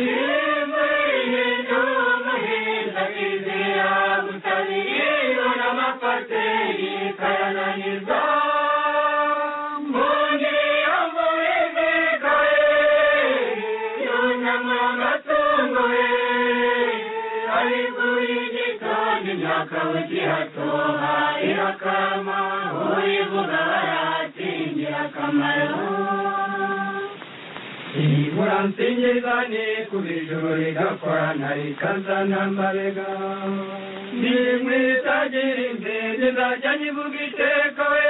Muramsingizane kubijuru rigakwana rikazana amarega nimwitagira imbere nzajya nyivuga iteka we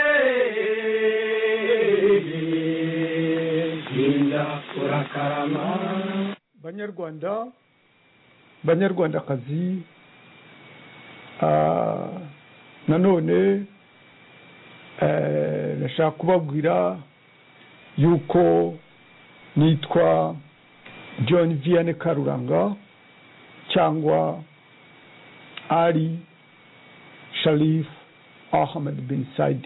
hinda urakarama. Banyarwandakazi, nanone nashaka kubabwira yuko nitwa John Vianney Karuranga cyangwa Ali Sharif Ahmed bin Said.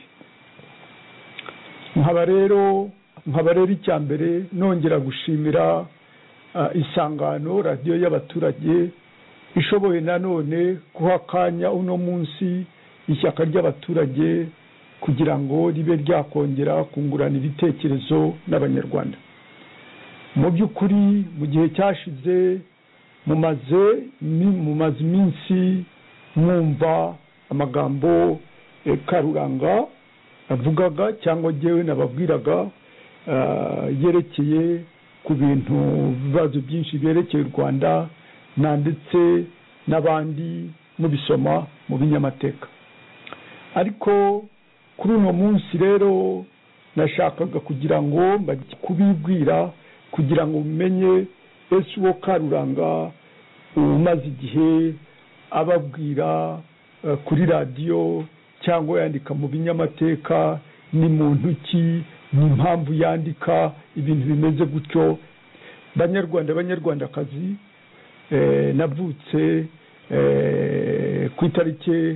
nkaba rero icyambere nongera gushimira isangano radio y'abaturage ishoboye nanone guha akanya uno munsi ishyaka ry'abaturage kugira ngo ribe ryakongera kungurana ibitekerezo n'abanyarwanda. Mu by'ukuri mu gihe cyashize mumaze iminsi mwumva amagambo Karuranga avugaga cyangwa jewe nababwiraga yerekeye ku bintu bibazo byinshi byerekeye u Rwanda ndetse n'abandi mubisoma mu binyamateka. Ariko kuri uno munsi rero nashakaga kugira ngo kubibwira kugira ngo umenye ese uwo Karuranga umaze igihe ababwira kuri radio cyangwa yandika mu binyamateka ni muntu ki, ni impamvu yandika ibintu bimeze gutyo. Banyarwandakazi, navutse ku itariki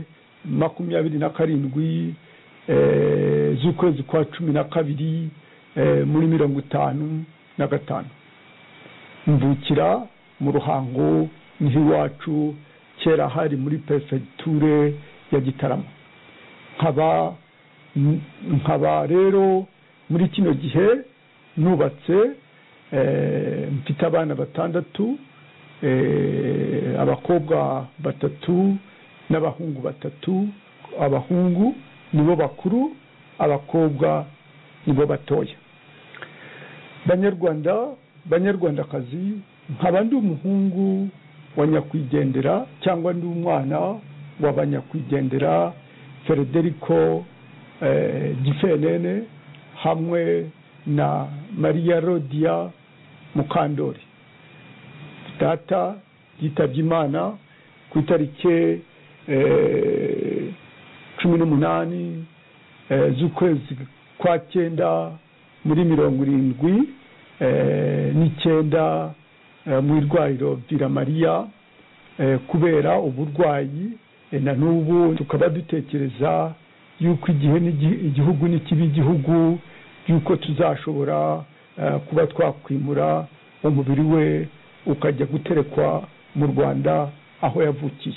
27 z'ukwezi kwa 12 muri 1955. Mvukira mu Ruhango n'iwacu kera hari muri prefecture ya Gitarama. nkaba rero muri kino gihe nubatse, mfite abana 6, abakobwa 3 n'abahungu 3. Abahungu nibo bakuru, abakobwa nibo batoya. Banyarwandakazi, nkaba ndi umuhungu wa nyakwigendera cyangwa ndi umwana w'abanyakwigendera Federico Gifenene hamwe na Maria Rodia Mukandori. Data yitabye Imana ku itariki 18 z'ukwezi kwa 9 muri 79 mu irwariro Bira Maria kubera uburwayi. Na n'ubu tukaba dutekereza yuko igihe igihugu n'ikibi igihugu yuko tuzashobora kuba twakwimura umubiri we ukajya guterekwa mu Rwanda aho yavukiye.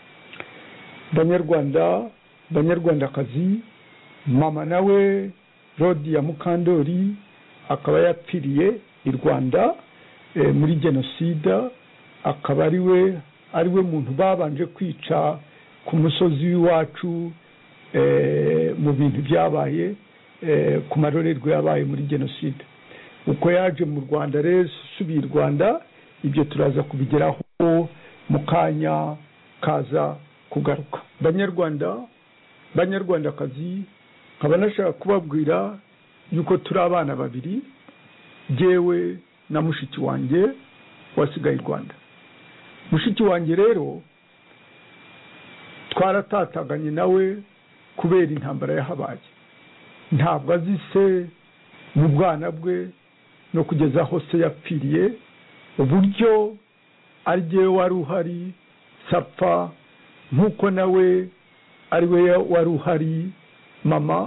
Banyarwandakazi, mama nawe Rodia Mukandori akaba yapfiriye i Rwanda muri genocide. Akaba ari we muntu babanje kwica ku musozi w'iwacu mu bintu byabaye ku marorerwa yabaye muri genocide. Uko yaje mu Rwanda rero subiye i Rwanda, ibyo turaza kubigeraho mu kanya kaza kugaruka. Banyarwandakazi, nkaba nashaka kubabwira yuko turi abana 2, jewe na mushiki wanjye wasigaye i Rwanda. Mushiki wanjye rero twaratataganye nawe kubera intambara yahabaye. Ntabwo azi se mu bwana bwe no kugeza aho se yapfiriye uburyo ari jewe wari uhari sapfa, nkuko nawe ari we wari uhari mama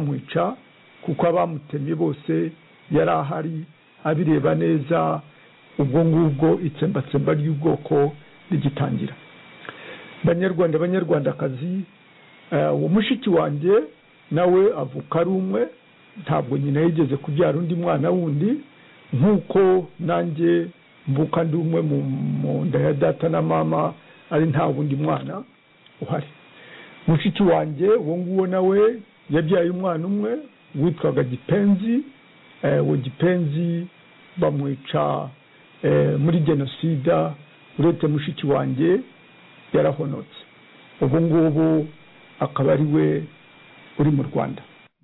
bamwica, kuko abamutemye bose yari ahari abireba neza. ubwo ngubwo itsembatsemba ry'ubwoko rigitangira. Banyarwanda banyarwandakazi, uwo mushiki wanjye nawe avuka ari umwe, ntabwo nyina yigeze kubyara undi mwana wundi, nk'uko nanjye mvuka ndi umwe mu nda ya data na mama, ari nta wundi mwana uhari. Mushiki wanjye uwo nguwo nawe yabyaye umwana umwe witwaga Gipenzi. Uwo Gipenzi bamwica muri jenoside, uretse mushiki wanjye yarahonotse. ubu ngubu akaba ari we uri mu Rwanda.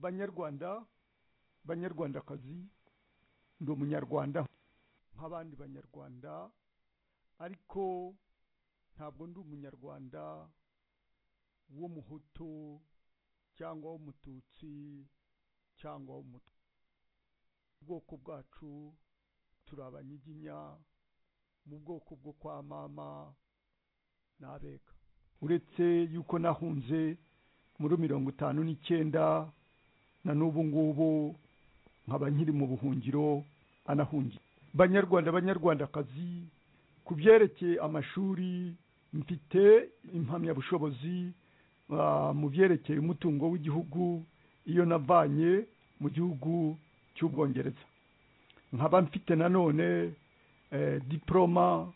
Banyarwandakazi, ndi umunyarwanda nk'abandi banyarwanda, ariko ntabwo ndi umunyarwanda w'umuhutu cyangwa w'umututsi cyangwa w'umutwa. Ubwoko bwacu turi abanyiginya, mu bwoko bwo kwa mama n'abega. Uretse yuko nahunze muri 59 na n'ubu ngubu nkaba nkiri mu buhungiro anahungiye. Banyarwandakazi, ku byerekeye amashuri mfite impamyabushobozi mu byerekeye umutungo w'igihugu iyo navanye mu gihugu cy'Ubwongereza. Nkaba mfite nanone diploma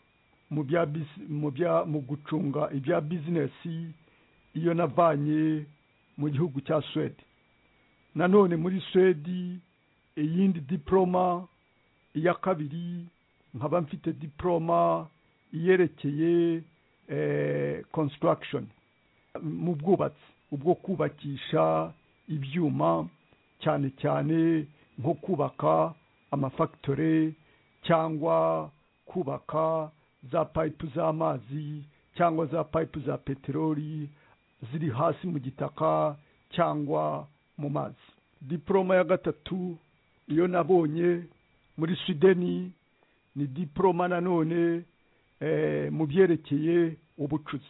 mu gucunga ibya business iyo navanye mu gihugu cya Sweden. Nanone muri Sweden iyindi diploma iya kabiri nkaba mfite diploma yerekeye construction, mu bwubatsi, ubwo kubakisha ibyuma, cyane cyane nko kubaka amafactory cyangwa kubaka za pipe z'amazi cyangwa za pipe za peteroli ziri hasi mu gitaka cyangwa mu mazi. Diploma ya gatatu iyo nabonye muri Sweden ni diploma nanone mu byerekeye ubucuzi,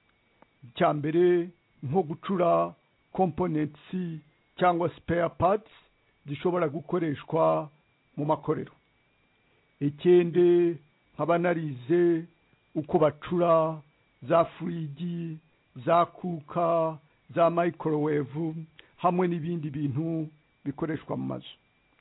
cyambere nko gucura components cyangwa spare parts zishobora gukoreshwa mu makorero. Ikindi nkaba narize uko bacura za fridge, za kuka, za microwave hamwe n'ibindi bintu bikoreshwa mu mazu.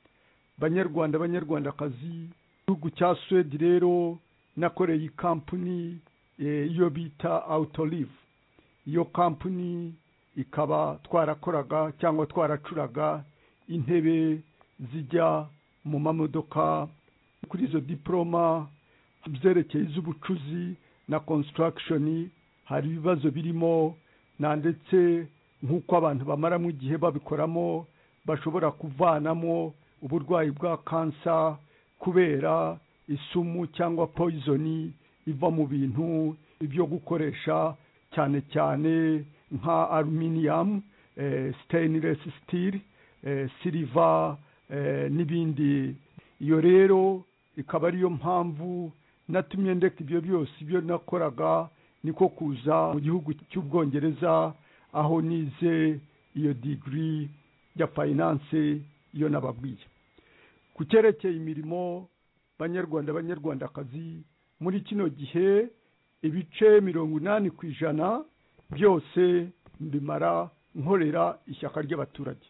Banyarwandakazi, igihugu cya Sweden rero nakoreye company iyo bita Autoliv. Iyo company ikaba twarakoraga cyangwa twaracuraga intebe zijya mu mamodoka. Kuri izo diploma byerekeye iz'ubucuzi na construction hari ibibazo birimo, na ndetse nk'uko abantu bamaramo igihe babikoramo bashobora kuvanamo uburwayi bwa cancer kubera isumu cyangwa poison iva mu bintu ibyo gukoresha, cyane cyane nka aluminium, stainless steel, silver n'ibindi. Iyo rero ikaba ariyo mpamvu natumye ndeka ibyo byose ibyo nakoraga niko kuza mu gihugu cy'Ubwongereza aho nize iyo degree ya finance iyo nababwiye. Ku cyerekeye imirimo, banyarwandakazi, muri kino gihe ibice 80% byose mbimara nkorera ishyaka ry'abaturage.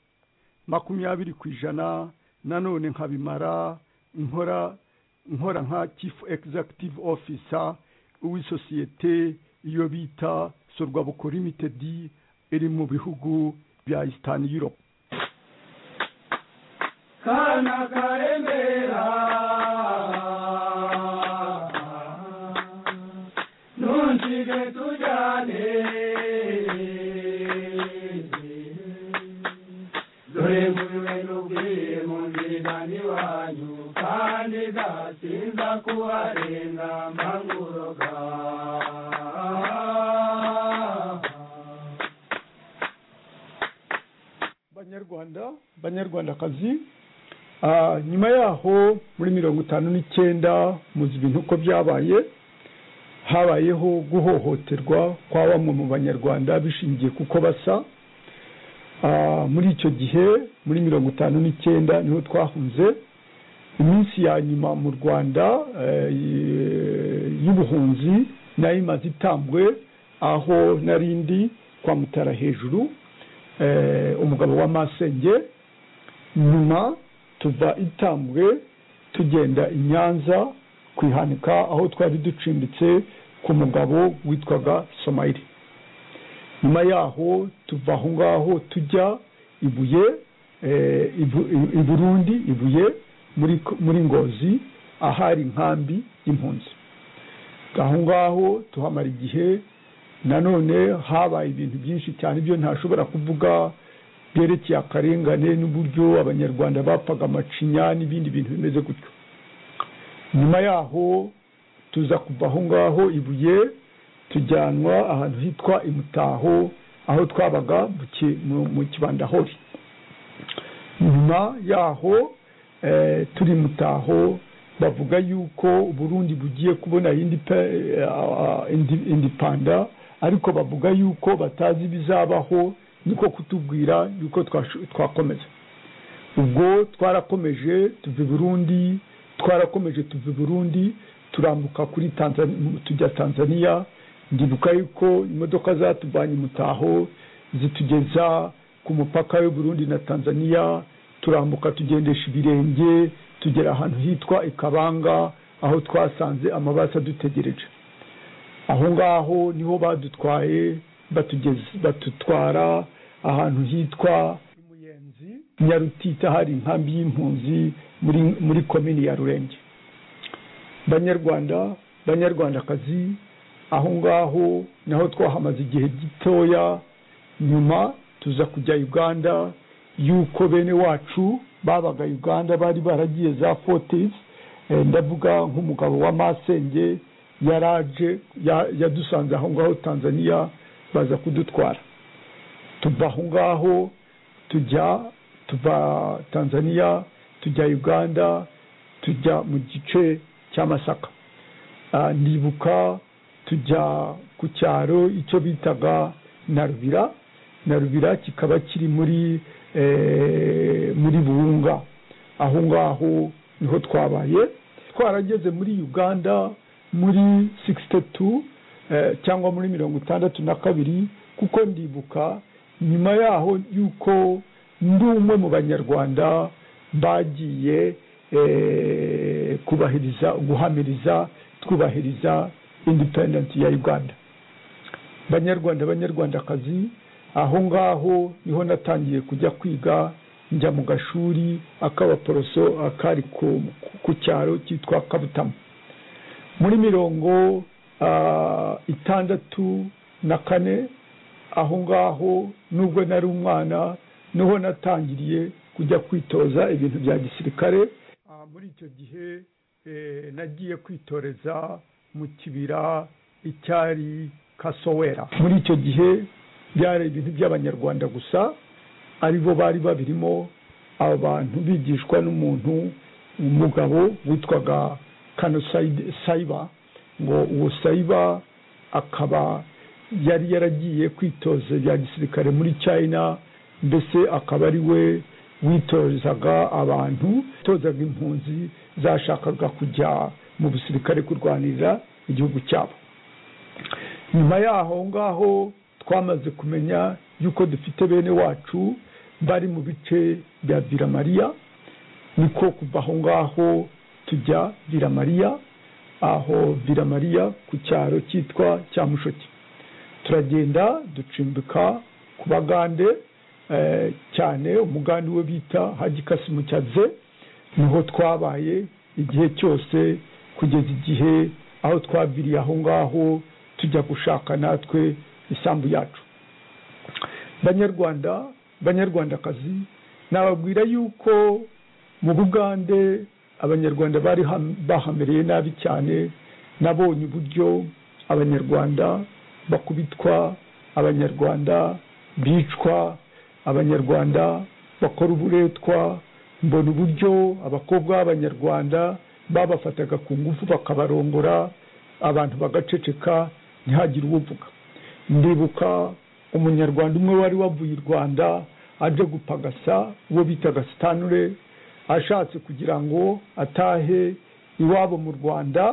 20% nanone nkabimara nkora nka chief executive officer w'isosiyete iyo bita Sorwabuko Limited iri mu bihugu bya Eastern Europe. Kana karemera nunjige tujane dore muriwe n'ubwiye mu nzira n'iwanyu kandi gatinda kuharenga manguroga. Banyarwandakazi, nyuma yaho muri 59 muzi ibintu uko byabaye. Habayeho guhohoterwa kwa bamwe mu banyarwanda bishingiye kuko basa. Muri icyo gihe muri 59 niho twahunze. iminsi ya nyuma mu Rwanda y'ubuhunzi nayo imaze itambwe aho narindi kwa Mutara hejuru, umugabo wa Masenge. Nyuma tuva itambwe tugenda i Nyanza kwihanika aho twari ducimbitse ku mugabo witwaga Somaili. Nyuma yaho tuva aho ngaho tujya Ibuye, i Burundi, Ibuye muri Ngozi ahari inkambi y'impunzi. Aho ngaho tuhamara igihe. Nanone habaye ibintu byinshi cyane byo ntashobora kuvuga byerekeye akarengane n'uburyo abanyarwanda bapfaga amacinya n'ibindi bintu bimeze gutyo. Nyuma yaho tuza kuva aho ngaho Ibuye tujyanwa ahantu hitwa Imutaho aho twabaga mu Kibandahori. Nyuma yaho turi Mutaho bavuga yuko Burundi bugiye kubona indipanda, ariko bavuga yuko batazi bizabaho, niko kutubwira yuko twakomeza. Ubwo twarakomeje tuva Burundi turambuka kuri Tanzania, tujya Tanzania. Ndibuka yuko imodoka zatuvanye Mutaho zitugeza ku mupaka w'u Burundi na Tanzania, turambuka tugendesha ibirenge tugera ahantu hitwa Ikabanga aho twasanze amabasa dutegereje. Aho ngaho niho badutwaye batutwara ahantu hitwa Muyenzi Nyarutita, hari inkambi y'impunzi muri komini ya Rurenge. Banyarwandakazi, aho ngaho naho twahamaze igihe gitoya. Nyuma tuza kujya Uganda, yuko bene wacu babaga Uganda bari baragiye za Fortis. Ndavuga nk'umugabo wa Masenge yaraje yadusanze aho ngaho Tanzania, baza kudutwara. Tuva aho ngaho tuva Tanzania tujya Uganda, tujya mu gice cya Masaka. Ndibuka tujya ku cyaro icyo bitaga Narubira kikaba kiri muri Burunga. Aho ngaho niho twabaye. Twarageze muri Uganda muri 62 cyangwa muri 62, kuko ndibuka nyuma yaho yuko ndi umwe mu banyarwanda bagiye twubahiriza independent ya Uganda. Banyarwandakazi, aho ngaho niho natangiye kujya kwiga, njya mu gashuri ak'abaporoso akari ku cyaro cyitwa Kabutamu. Muri 1964 aho ngaho nubwo nari umwana niho natangiriye kujya kwitoza ibintu bya gisirikare. Muri icyo gihe nagiye kwitoreza mu kibira icyari Kasowera. Muri icyo gihe byari ibintu by'abanyarwanda gusa, aribo bari babirimo. Abantu bigishwa n'umuntu umugabo witwaga Kano Saiba, ngo uwo Saiba akaba yari yaragiye kwitoza bya gisirikare muri China, mbese akaba ari we witozaga abantu, tozaga impunzi zashakaga kujya mu bisirikare kurwanirira igihugu cyabo. Nyuma yaho ngaho twamaze kumenya yuko dufite bene wacu bari mu bice bya Biramariya, niko kuva aho ngaho tujya Biramariya. Aho Biramariya ku cyaro cyitwa Cyamushoti, turagenda ducimbika ku Bagande, cyane umugandi we bita Haji Kasimu Cyaze. Niho twabaye igihe cyose kugeza igihe aho twabiriye aho ngaho tujya gushaka natwe isambu yacu. Banyarwandakazi, nababwira yuko mu Bugande abanyarwanda bari bahamereye nabi cyane. Nabonye uburyo abanyarwanda bakubitwa, abanyarwanda bicwa, abanyarwanda bakora uburetwa. Mbona uburyo abakobwa b'abanyarwanda babafataga ku ngufu bakabarongora, abantu bagaceceka ntihagire uvuga. Ndibuka umunyarwanda umwe wari wavuye i Rwanda aje gupagasa, uwo bitaga Stanley, ashatse kugira ngo atahe iwabo mu Rwanda.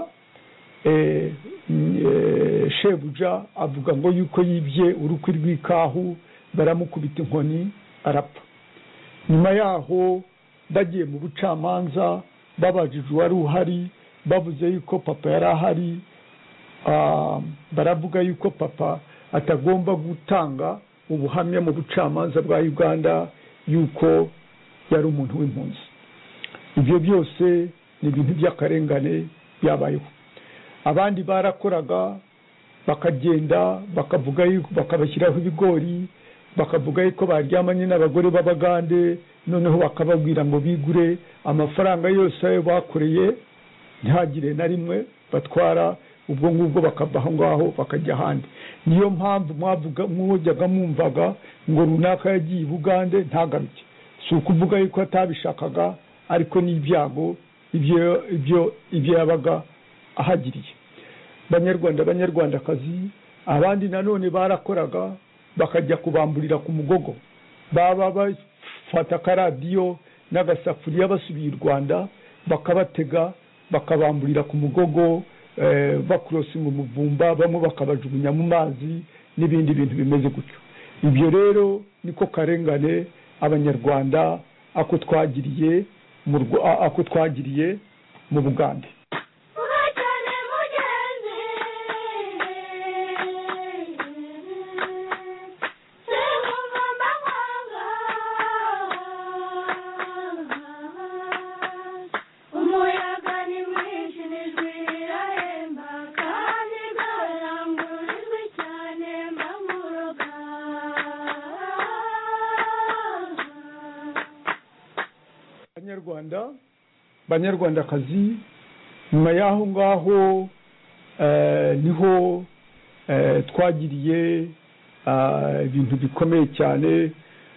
Shebuja avuga ngo yuko yibye urukwi rw'ikahu, baramukubita inkoni arapfa. Nyuma yaho bagiye mu bucamanza, babajije uwari uhari, bavuze yuko papa yari ahari. Baravuga yuko papa atagomba gutanga ubuhamya mu bucamanza bwa Uganda yuko yari umuntu w'impunzi. Ibyo byose ni ibintu by'akarengane byabayeho. Abandi barakoraga bakagenda bakavuga yuko bakabashyiraho ibigori, bakavuga yuko baryamanye n'abagore b'Abagande, noneho bakababwira ngo bigure amafaranga yose ayo bakoreye, ntihagire na rimwe batwara. Ubwo ngubwo bakava aho ngaho bakajya ahandi. Niyo mpamvu mwajyaga mwumvaga ngo runaka yagiye i Bugande ntagaruke. Si ukuvuga yuko atabishakaga, ariko n'ibyago ibyo yabaga ahagiriye. Banyarwandakazi, abandi nanone barakoraga bakajya kubamburira ku mugogo. Baba bafata akaradiyo n'agasafuriya basubiye i Rwanda, bakabatega bakabamburira ku mugogo, bakrosi mu muvumba, bamwe bakabajugunya mu mazi n'ibindi bintu bimeze gutyo. Ibyo rero niko karengane Abanyarwanda ako twagiriye mu Bugande. Banyarwandakazi, nyuma y'aho ngaho niho twagiriye ibintu bikomeye cyane.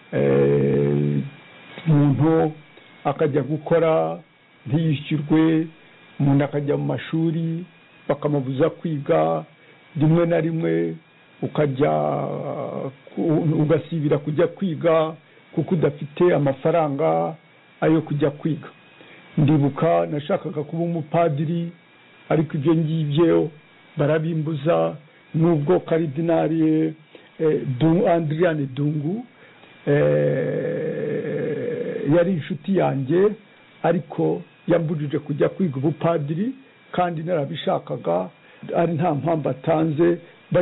Umuntu akajya gukora ntiyishyurwe, umuntu akajya mu mashuri bakamubuza kwiga, rimwe na rimwe ugasibira kujya kwiga kuko udafite amafaranga ayo kujya kwiga. Ndibuka nashakaga kuba umupadiri, ariko ibyo ngibyo barabimbuza, nubwo Karidinali Andriane Dungu yari inshuti yanjye, ariko yambujije kujya kwiga ubupadiri kandi narabishakaga, ari nta mpamvu atanze.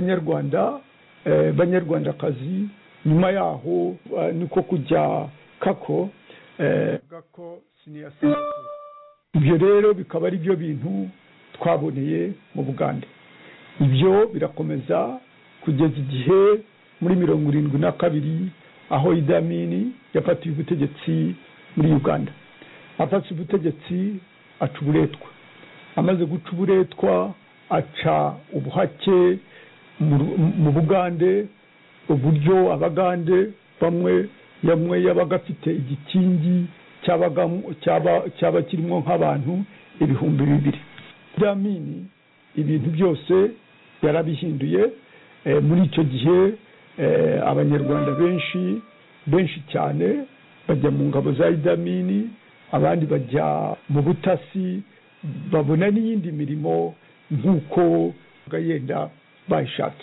Banyarwandakazi, nyuma yaho niko kujya Kako Senior. Ibyo rero bikaba ari byo bintu twaboneye mu Bugande. Ibyo birakomeza kugeza igihe muri 1972 aho Idi Amin yafatiye ubutegetsi muri Uganda. Afashe ubutegetsi aca uburetwa. Amaze guca uburetwa aca ubuhake mu Bugande, uburyo Abagande bamwe yabaga afite igikingi cyaba kirimo nk'abantu 2,000. Idi Amin ibintu byose yarabihinduye. Muri icyo gihe Abanyarwanda benshi cyane bajya mu ngabo za Idi Amin, abandi bajya mu butasi, babona n'iyindi mirimo nk'uko yenda bayishatse.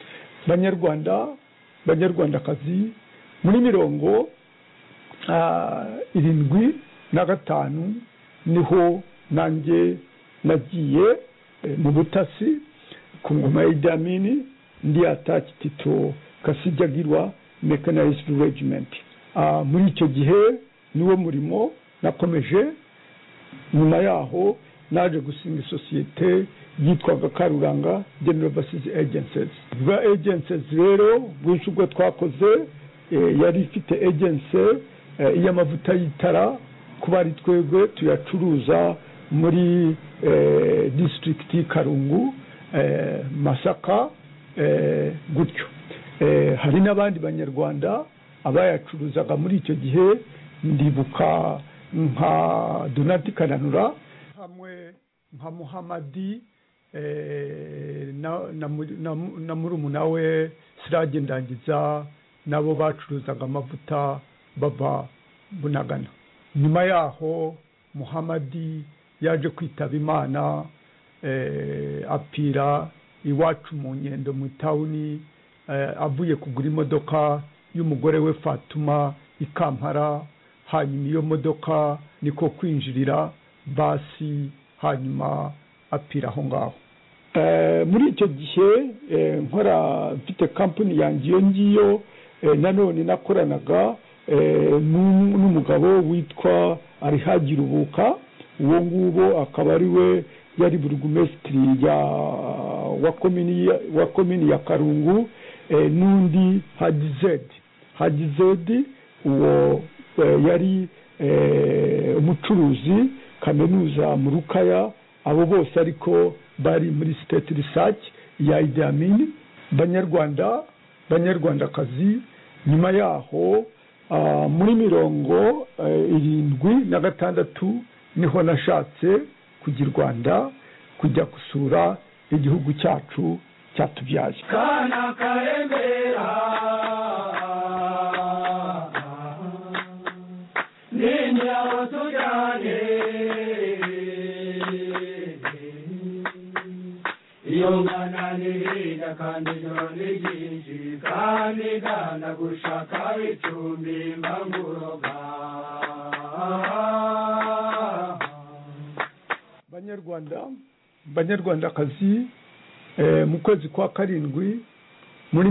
Banyarwandakazi, muri 1975 niho nanjye nagiye mu butasi ku ngoma ya Idi Amin, ndi attached to Kasijagirwa Mechanized Regiment. Muri icyo gihe niwo murimo nakomeje. Nyuma yaho naje gusinga isosiyete yitwaga Karuranga General Basis Agencies. Bwa agencies rero bwinshi ubwo twakoze yari ifite agency y'amavuta y'itara, kuba ari twebwe tuyacuruza muri district Karungu, Masaka, gutyo. Hari n'abandi Banyarwanda abayacuruzaga muri icyo gihe. Ndibuka nka Donati Kananura, hamwe nka Muhamadi na murumuna we Sirage Ndangiza, nabo bacuruzaga amavuta bava Bunagana. nyuma yaho Muhamadi yaje kwitaba Imana, apira iwacu mu Nyendo mu tawuni, avuye kugura imodoka y'umugore we Fatuma i Kampala. Hanyuma iyo modoka niko kwinjirira basi, hanyuma apira aho ngaho. Muri icyo gihe nkora mfite company yanjye iyo ngiyo, nanone nakoranaga n'umugabo witwa Alihaji Rubuka. Uwo ngubo akaba ari we yari burugumesitiri wa komini ya Karungu, n'undi Haji Zedi uwo yari umucuruzi kaminuza mu Rukaya. Abo bose ariko bari muri state research ya Idi Amin. Banyarwandakazi, nyuma yaho muri 76 niho nashatse kujya i Rwanda kujya gusura igihugu cyacu cyatubyaye. Kana karembera ninja watujane yongana nirida kandi jone jinji kandi gana gushaka icumbi mbanguroga. Banyarwandakazi, mu kwezi kwa karindwi muri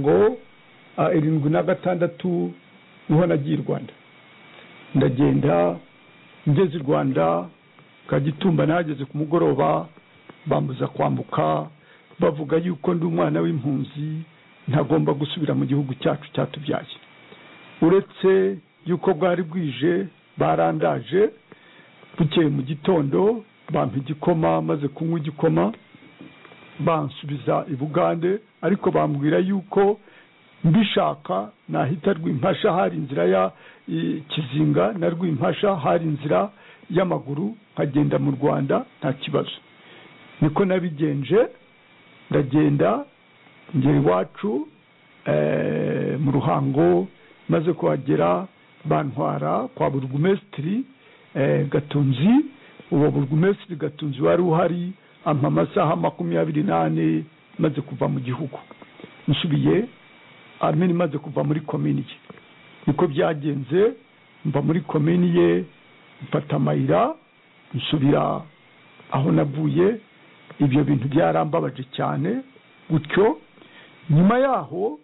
76 niho nagiye i Rwanda. Ndagenda ngeze i Rwanda Kagitumba, nageze ku mugoroba bambuza kwambuka, bavuga yuko ndi umwana w'impunzi ntagomba gusubira mu gihugu cyacu cyatubyaye. Uretse yuko bwari bwije barandaje, bukeye mu gitondo bampa igikoma, maze kunywa igikoma bansubiza i Bugande, ariko bambwira yuko mbishaka nahita Rwimpasha, hari inzira ya Kizinga na Rwimpasha, hari inzira y'amaguru nkagenda mu Rwanda nta kibazo. Niko nabigenje, ndagenda ngera iwacu mu Ruhango. Maze kuhagera bantwara kwa burugumesitiri Gatunzi. Uwo burugumesitiri Gatunzi wari uhari ampa amasaha 28 maze kuva mu gihugu, nsubiye Armeni maze kuva muri komini ye. Niko byagenze, mva muri komini ye, mfata amayira nsubira aho navuye. Ibyo bintu byarambabaje cyane gutyo. Nyuma yaho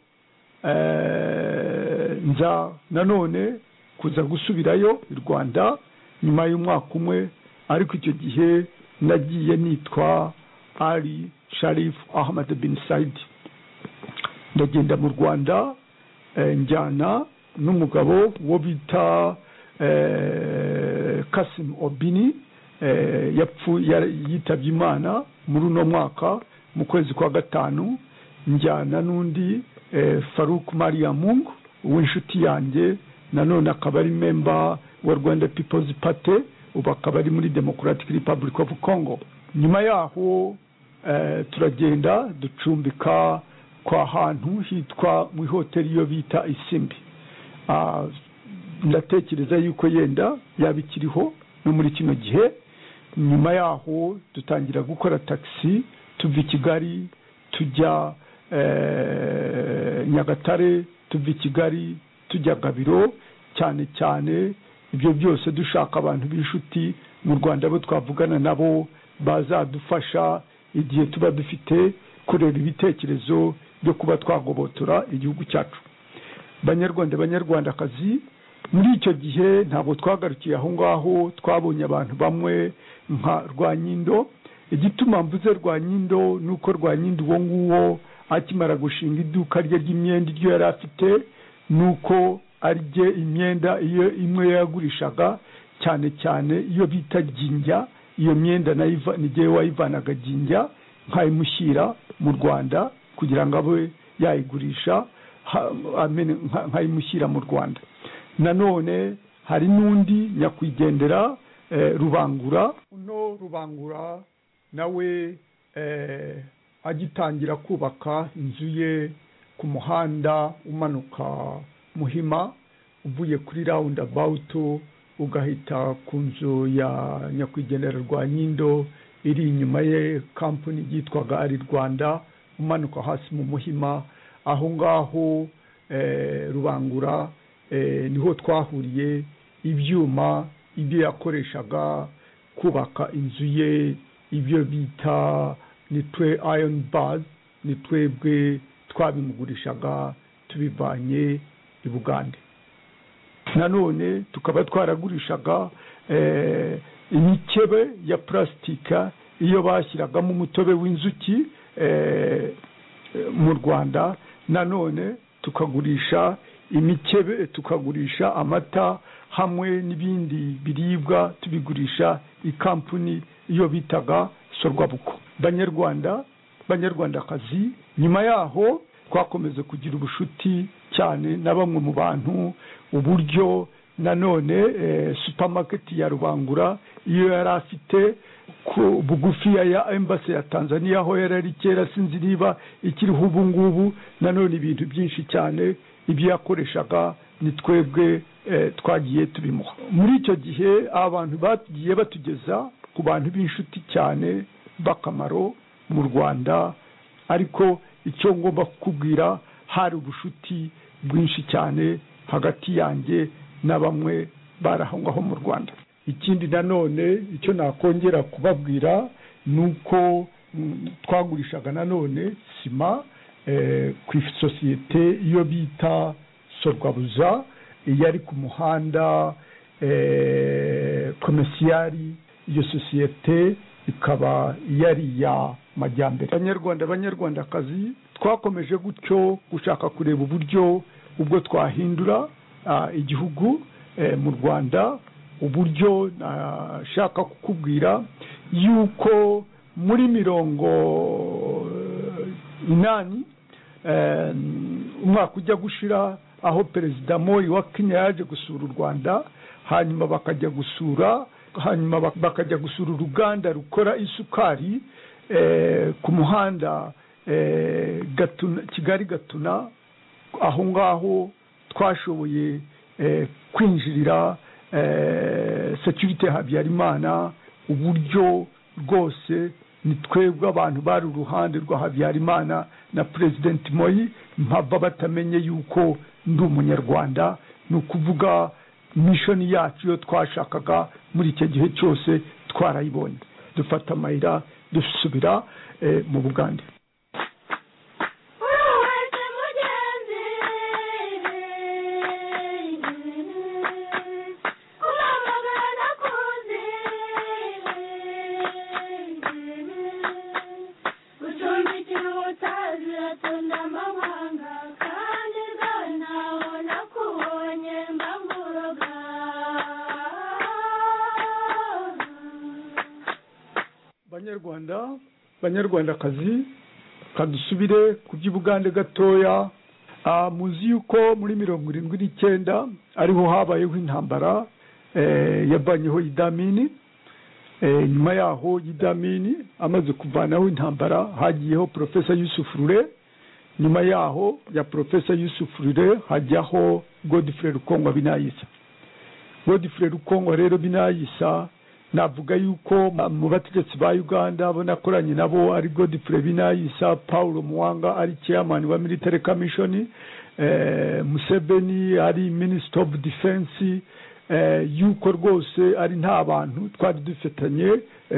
nza nanone kuza gusubirayo i Rwanda nyuma y'umwaka umwe, ariko icyo gihe nagiye nitwa Ali Sharif Ahmad bin Said. Ndagenda mu Rwanda njyana n'umugabo wo bita Kasim Obini, yitabye Imana muri uno mwaka mu kwezi kwa gatanu. Njyana n'undi Farouk Mariamung w'inshuti yanjye, nanone akaba ari member wa Rwanda People's Party, ubu akaba ari muri Democratic Republic of Congo. Nyuma yaho turagenda ducumbika kwa hantu hitwa mu hoteli yo bita Isimbi. Ndatekereza yuko yenda yabikiriho no muri kino gihe. Nyuma yaho dutangira gukora taxi tuva i Kigali tujya Nyagatare, tuva i Kigali tujya Gabiro, cyane cyane ibyo byose dushaka abantu b'inshuti mu Rwanda bo twavugana nabo bazadufasha igihe tuba dufite kureba ibitekerezo byo kuba twagobotora igihugu cyacu. Banyarwandakazi, muri icyo gihe ntabwo twagarukiye aho ngaho, twabonye abantu bamwe nka Rwanyindo. Igituma mvuze Rwanyindo nuko Rwanyindo uwo nguwo akimara gushinga iduka rye ry'imyenda iryo yari afite, nuko arye imyenda iyo imwe yagurishaga cyane cyane iyo bita Ginja. Iyo myenda n'igihe wayivanaga Ginja nkayimushyira mu Rwanda kugira ngo abe yayigurisha, nkayimushyira mu Rwanda. Nanone hari n'undi nyakwigendera Rubangura. Uno Rubangura nawe agitangira kubaka inzu ye ku muhanda umanuka Muhima uvuye kuri roundabout ugahita ku nzu ya nyakwigendera Rwanyindo iri inyuma ye kampani yitwaga Ari Rwanda, umanuka hasi mu Muhima, aho ngaho Rubangura niho twahuriye. Ibyuma ibyo yakoreshaga kubaka inzu ye, ibyo bita nitwe iron bars, nitwebwe twabimugurishaga tubivanye i Bugande. Nanone tukaba twaragurishaga imikebe ya plastika iyo bashyiragamo umutobe w'inzuki mu Rwanda. Nanone tukagurisha imikebe, tukagurisha amata hamwe n'ibindi biribwa, tubigurisha ikampuni iyo bitaga Sorwabuko. Banyarwandakazi, nyuma yaho twakomeze kugira ubushuti cyane na bamwe mu bantu, uburyo nanone supermarket ya Rubangura iyo yari afite ku bugufi ya embassy ya Tanzania aho yari kera, sinzi niba ikiriho ubu ngubu. Nanone ibintu byinshi cyane ibyo yakoreshaga ni twebwe twagiye tubimuha. Muri icyo gihe abantu bagiye batugeza ku bantu b'inshuti cyane bakamaro mu Rwanda, ariko icyo ngomba kukubwira hari ubushuti bwinshi cyane hagati yanjye na bamwe barahongaho mu Rwanda. Ikindi nanone icyo nakongera kubabwira nuko twagurishaga nanone sima ku sosiyete iyo bita Sorwabuza yari ku muhanda komerciali. Iyo sosiyete ikaba yari ya Majyambere. Banyarwandakazi, twakomeje gutyo gushaka kureba uburyo ubwo twahindura igihugu mu Rwanda. Uburyo nashaka kukubwira yuko muri 80 umwaka ujya gushira, aho Perezida Moi wa Kenya yaje gusura u Rwanda, hanyuma bakajya gusura uruganda rukora isukari ku muhanda Kigali Gatuna. Aho ngaho twashoboye kwinjirira Security Habyarimana. Uburyo rwose ni twebwe abantu bari uruhande rwa Habyarimana na President Moi, mpava batamenye yuko ndi umunyarwanda. Ni ukuvuga mission yacu yo twashakaga muri icyo gihe cyose twarayibonye. Dufata amayira dusubira mu Bugande. Banyarwandakazi, kadusubire ku by'Ubugande gatoya. Muzi yuko muri 79 ariho habayeho intambara yabanyeho Idi Amin. Nyuma yaho Idi Amin amaze kuvanaho intambara, hagiyeho Professor Yusuf Rure. Nyuma yaho ya Professor Yusuf Rure hajyaho Godfrey Rukongwa Binayisa. Godfrey Rukongwa rero Binayisa navuga yuko mu bategetsi ba Uganda bonakoranye nabo ari Godfrey Binayisa, Paulo Muwanga ari chairman wa Military Commission, Museveni ari Minister of Defense, yuko rwose ari nta bantu twari dufitanye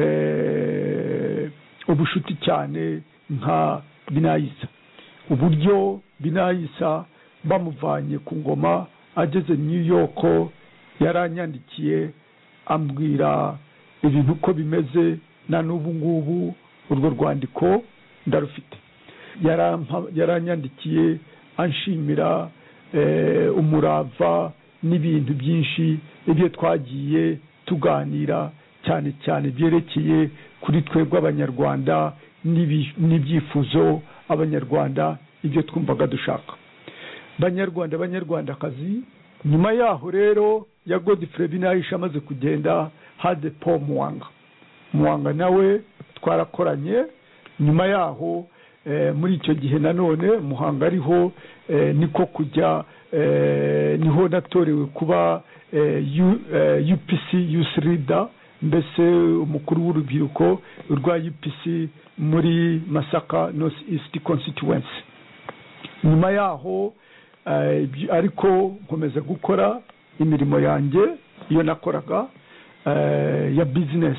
ubushuti cyane nka Binayisa. Uburyo Binayisa bamuvanye ku ngoma ageze New York yaranyandikiye ambwira ibintu uko bimeze, na n'ubu ngubu urwo rwandiko ndarufite. Yaranyandikiye anshimira umurava n'ibintu byinshi ibyo twagiye tuganira, cyane cyane byerekeye kuri twebwe Abanyarwanda n'ibyifuzo Abanyarwanda ibyo twumvaga dushaka. Banyarwandakazi, nyuma yaho rero ya Godfrey Binayisa amaze kugenda, hade Paul Muwanga nawe twarakoranye. Nyuma yaho muri icyo gihe nanone Muhanga ariho niko kujya, niho natorewe kuba UPC Youth Leader, mbese umukuru w'urubyiruko rwa UPC muri Masaka North East Constituency. Nyuma yaho ariko nkomeza gukora imirimo yanjye iyo nakoraga ya business.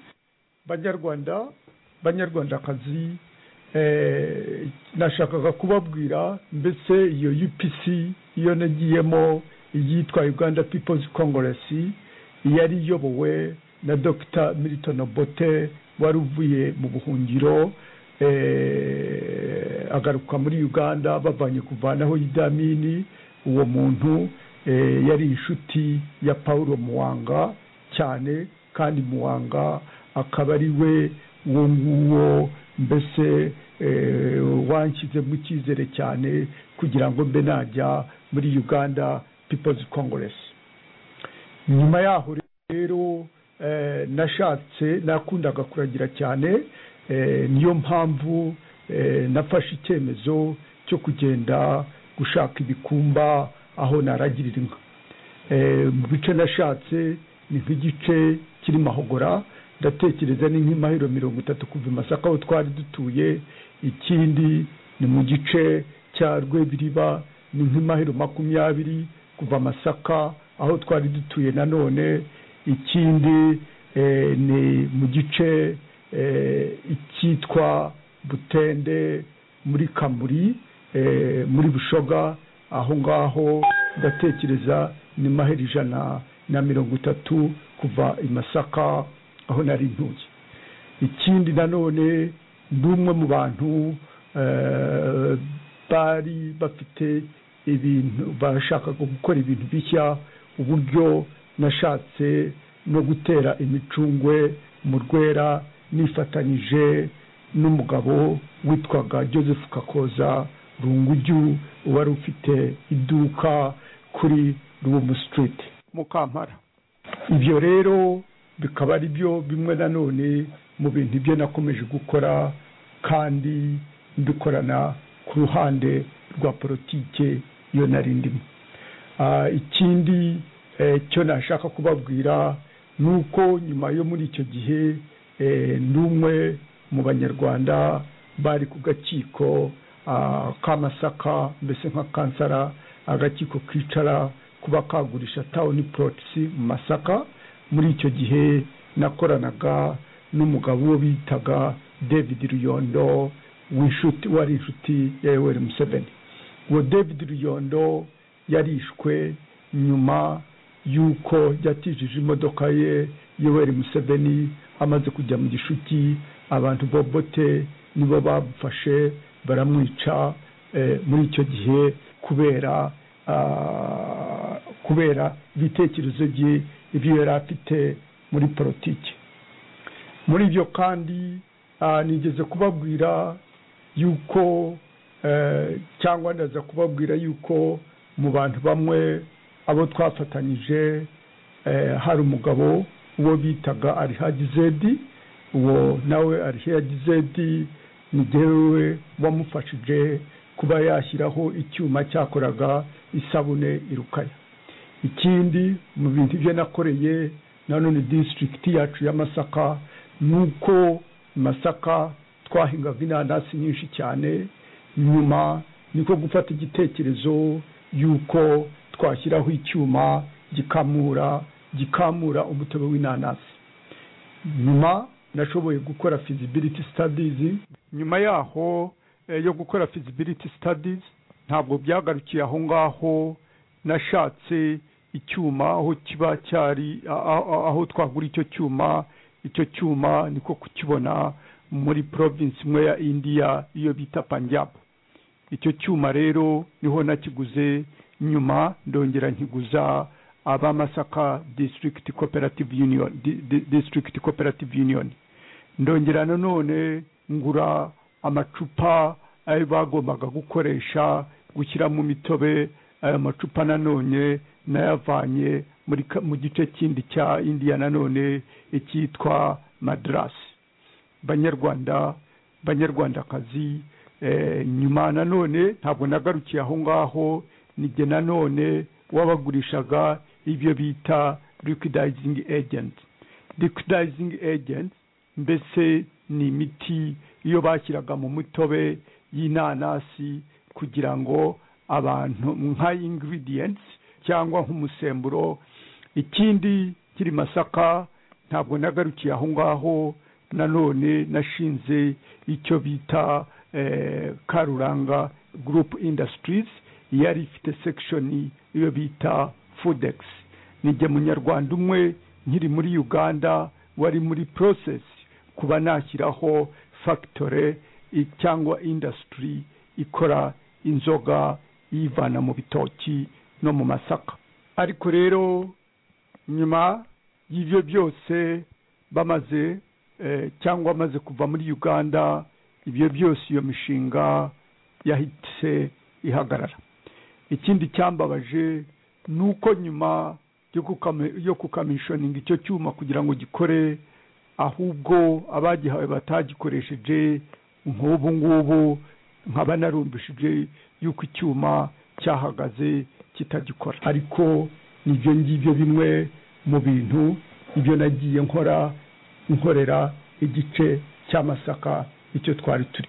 Banyarwandakazi, nashakaga kubabwira mbese iyo UPC iyo nagiyemo yitwa Uganda People's Congress, yari iyobowe na Dr. Milton Obote wari uvuye mu buhungiro agaruka muri Uganda bavanye kuvanaho Idi Amin. Uwo muntu yari inshuti ya Paulo Muwanga cyane, kandi Muwanga akaba ari we nguwo mbese wanshyize mu cyizere cyane kugira ngo mbe najya muri Uganda People's Congress. Nyuma yaho rero nakundaga kuragira cyane, niyo mpamvu nafashe icyemezo cyo kugenda gushaka ibikumba aho naragirira inka. Mu bice nashatse ni nk'igice kiri Mahogora, ndatekereza ni nk'imahiro 30 kuva Masaka aho twari dutuye. Ikindi ni mu gice cya Rwebiriba, ni nk'imahiro 20 kuva Masaka aho twari dutuye nanone. Ikindi ni mu gice icyitwa Butende muri Kamuri, muri Bushoga, aho ngaho ndatekereza ni mahiro 130 kuva i Masaka aho nari ntuye. Ikindi nanone ndumwe mu bantu bari bafite ibintu bashakaga gukora ibintu bishya, uburyo nashatse no gutera imicungwe mu Rwera nifatanyije n'umugabo witwaga Joseph Kakoza Runguju wari ufite iduka kuri Rubumu Street mu Kampala. Ibyo rero bikaba ari byo bimwe nanone mu bintu byo nakomeje gukora, kandi mbikorana ku ruhande rwa politike iyo narindimo. Ikindi cyo nashaka kubabwira nuko nyuma yo muri icyo gihe ndumwe mu Banyarwanda bari ku gakiko ka Masaka, mbese nka kansara, agakiko kicara kuba kagurisha town plots mu Masaka. Muri icyo gihe nakoranaga n'umugabo wo bitaga David Ruyondo wari inshuti ya Yoweri Museveni. Uwo David Ruyondo yarishwe nyuma yuko yatijije imodoka ye Yoweri Museveni amaze kujya mu gishuti. Abantu Bobote nibo bamufashe baramwica muri icyo gihe kubera ibitekerezo bye ibyo yari afite muri politiki. Muri ibyo kandi nigeze kubabwira yuko cyangwa ndaza kubabwira yuko mu bantu bamwe abo twafatanyije hari umugabo uwo bitaga Alhaji Zedi. Uwo nawe Alhaji Zedi ni jyewe wamufashije kuba yashyiraho icyuma cyakoraga isabune irukaya. Ikindi mu bintu byo nakoreye nanone district yacu ya Masaka, nuko Masaka twahingaga inanasi nyinshi cyane. Nyuma niko gufata igitekerezo yuko twashyiraho icyuma gikamura umutobe w'inanasi. Nyuma nashoboye gukora feasibility studies. Nyuma yaho yo gukora feasibility studies ntabwo byagarukiye aho ngaho, nashatse icyuma aho kiba cyari aho twagura icyo cyuma niko kukibona muri province imwe ya India iyo bita Punjab. Icyo cyuma rero niho nakiguze, nyuma ndongera nkiguza aba Masaka District Cooperative Union. Ndongera nanone ngura amacupa ayo bagombaga gukoresha gushyira mu mitobe. Aya macupa nanone nayavanye mu gice kindi cya India nanone icyitwa Madras. Banyarwandakazi, nyuma nanone ntabwo nagarukiye aho ngaho, nige nanone wabagurishaga ibyo bita liquidizing agent. Liquidizing agent mbese ni imiti iyo bashyiraga mu mutobe y'inanasi kugira ngo abantu nka ingredients cyangwa nk'umusemburo. Ikindi kiri Masaka ntabwo nagarukiye aho ngaho, nanone nashinze icyo bita Karuranga Group Industries, yari ifite section iyo bita Foodex. Nijye munyarwanda umwe nkiri muri Uganda wari muri process kuba nashyiraho factory cyangwa industry ikora inzoga ivana mu bitoki no mu masaka. Ariko rero nyuma y'ibyo byose bamaze cyangwa maze kuva muri Uganda, ibyo byose iyo mishinga yahise ihagarara. Ikindi cyambabaje nuko nyuma yo kukamishoninga icyo cyuma kugira ngo gikore, ahubwo abagihawe batagikoresheje, nk'ubu ngubu nkaba narumbishije yuko icyuma cyahagaze kitagikora. Ariko nibyo ngibyo bimwe mu bintu ibyo nagiye nkorera igice cy'Amasaka icyo twari turi.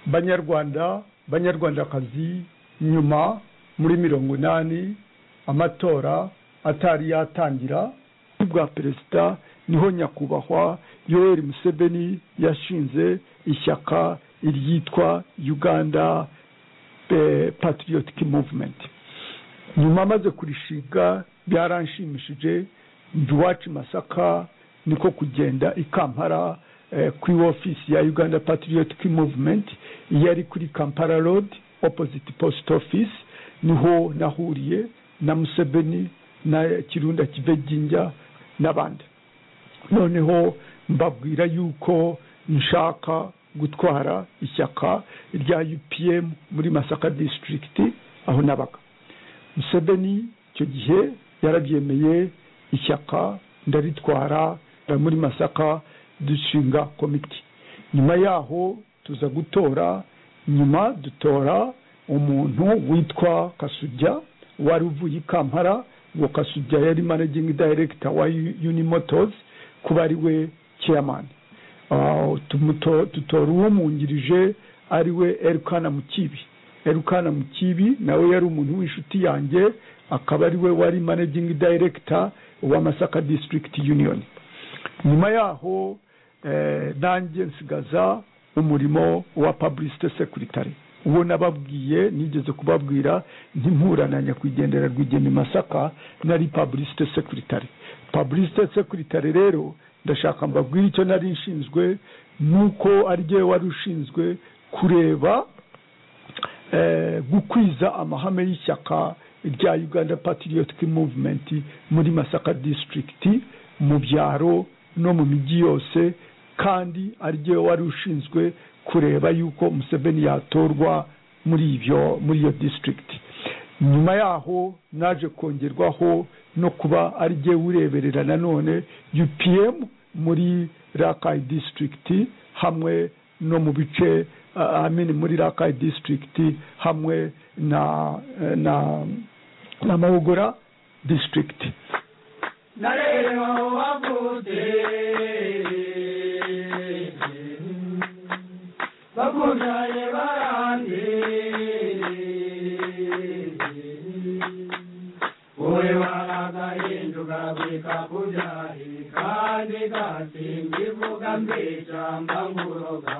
Banyarwandakazi, nyuma muri 80 amatora atari yatangira bwa perezida, niho nyakubahwa Yoweri Museveni yashinze ishyaka iryitwa Uganda Patriotic Movement. Nyuma maze kurishiga byaranshimishije, iwacu Masaka niko kugenda i Kampala kuri office ya Uganda Patriotic Movement yari kuri Kampala Road opposite post office. Niho nahuriye na Museveni na Kirunda Kivejinja n'abandi. Noneho mbabwira yuko nshaka gutwara ishyaka rya UPM muri Masaka district aho nabaga. Museveni icyo gihe yarabyemeye, ishyaka ndaritwara muri Masaka, dushinga komite. Nyuma yaho tuza gutora, nyuma dutora umuntu witwa Kasujja wari uvuye i Kampala. Uwo Kasujja yari managing director wa Unimotors, kuba ari we chairman. Tutora uwo mungirije ari we Elkana Mukibi. Elkana Mukibi nawe yari umuntu w'inshuti yanjye, akaba ari we wari managing director wa Masaka District Union. Nyuma yaho nanjye nsigaza umurimo wa publicity secretary. Uwo nababwiye, nigeze kubabwira ntimpurana nyakwigendera Rwigema Masaka, nari publicity secretary. Publicity secretary rero ndashaka mbabwira icyo nari nshinzwe, nuko ari je wari ushinzwe kureba gukwiza amahame y'ishyaka rya Uganda Patriotic Movement muri Masaka district, mu byaro no mu miji yose, kandi ari je wari ushinzwe kureba yuko Museveni yatorwa muri iyo district. Nyuma yaho naje kongerwaho no kuba ari je ureberera nanone UPM muri Rakai district hamwe no mu bice muri Rakai district hamwe na Mahogora district. Bakujaye barandi oye waragahinduka bikakujaye kandi gasimbivuga mbesha mbanguroga.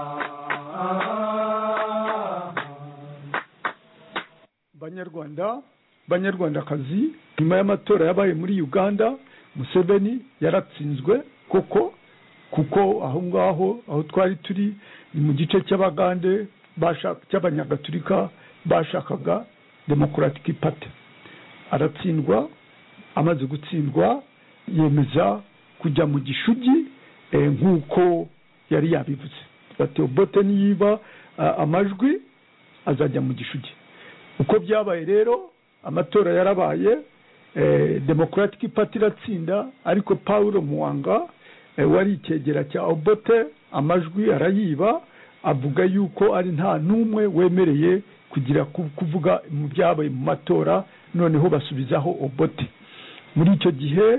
Banyarwandakazi, nyuma y'amatora yabaye muri Uganda, Museveni yaratsinzwe kuko aho ngaho aho twari turi ni mu gice cy'Abagande cy'Abanyagatulika bashakaga Democratic Party. Aratsindwa, amaze gutsindwa yemeza kujya mu gishugi nk'uko yari yabivuze. Bati Obote niyiba amajwi azajya mu gishugi. Uko byabaye rero, amatora yarabaye, Democratic Party iratsinda, ariko Paulo Muwanga wari icyegera cya Obote amajwi arayiba, avuga yuko ari nta numwe wemereye kugira kuvuga mu byabaye mu matora, noneho basubizaho Obote. muri icyo gihe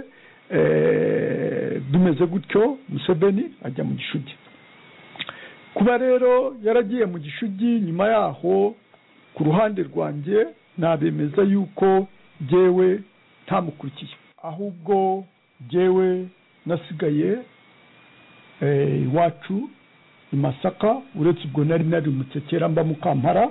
bimeze gutyo Museveni ajya mu Gishugi. Kuba rero yaragiye mu Gishugi, nyuma yaho ku ruhande rwanjye nabemeza yuko jyewe ntamukurikiye, ahubwo jyewe nasigaye iwacu i Masaka, uretse ubwo nari Mutsekera mba mu Kampala.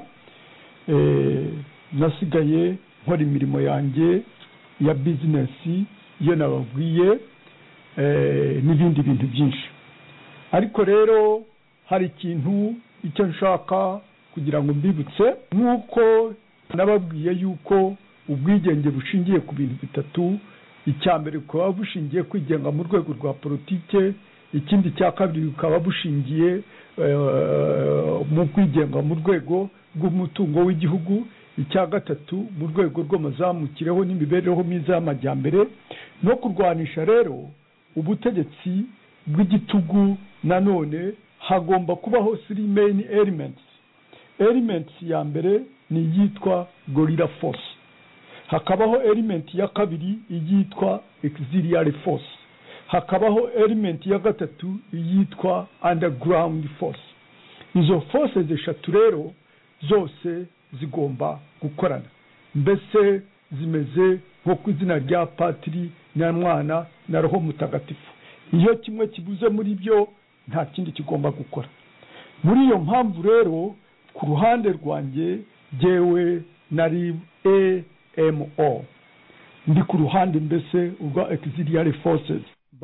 Nasigaye nkora imirimo yanjye ya bizinesi iyo nababwiye, n'ibindi bintu byinshi. Ariko rero hari ikintu icyo nshaka kugira ngo mbibutse, nk'uko nababwiye yuko ubwigenge bushingiye ku bintu bitatu. Icya mbere bukaba bushingiye kwigenga mu rwego rwa politike, ikindi cya kabiri bukaba bushingiye mu kwigenga mu rwego rw'umutungo w'igihugu, icya gatatu mu rwego rw'amazamukireho n'imibereho myiza y'amajyambere, no kurwanisha rero ubutegetsi bw'igitugu. Nanone hagomba kubaho 3 main elements. Ya mbere ni iyitwa guerrilla force, hakabaho element ya kabiri iyitwa auxiliary force, hakabaho element ya gatatu iyitwa underground force. Izo forces eshatu rero zose zigomba gukorana, mbese zimeze nko ku izina rya Patiri na Mwana na Roho Mutagatifu. Iyo kimwe kibuze muri byo nta kindi kigomba gukora. Muri iyo mpamvu rero ku ruhande rwanjye jyewe nari AMO, ndi ku ruhande mbese urwa auxiliary forces.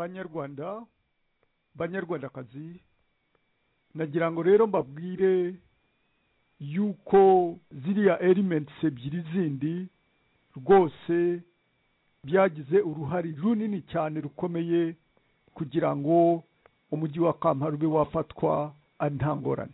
Banyarwandakazi, nagira ngo rero mbabwire yuko ziriya elements ebyiri zindi rwose byagize uruhare runini cyane rukomeye kugira ngo umujyi wa Kampala ube wafatwa ari nta ngorane.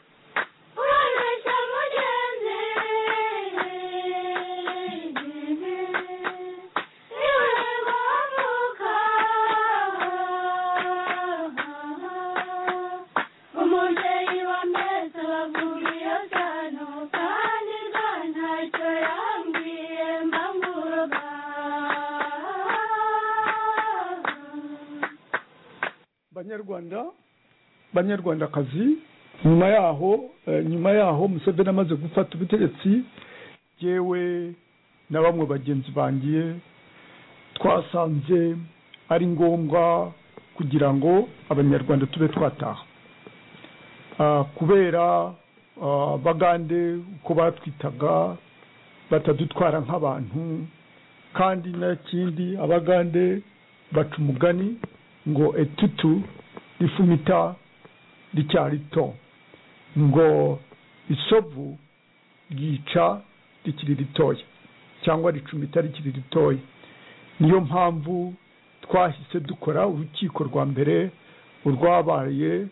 Banyarwandakazi, nyuma yaho Museveni amaze gufata ubutegetsi, jyewe na bamwe bagenzi banjye twasanze ari ngombwa kugira ngo abanyarwanda tube twataha, kubera Bagande uko batwitaga batadutwara nk'abantu, kandi n'ikindi Abagande baca umugani ngo etutu rifumita ricyari to, ngo isovu ryica rikiri ritoya cyangwa ricumita rikiri ritoya. Niyo mpamvu twahise dukora urukiko rwa mbere urwabaye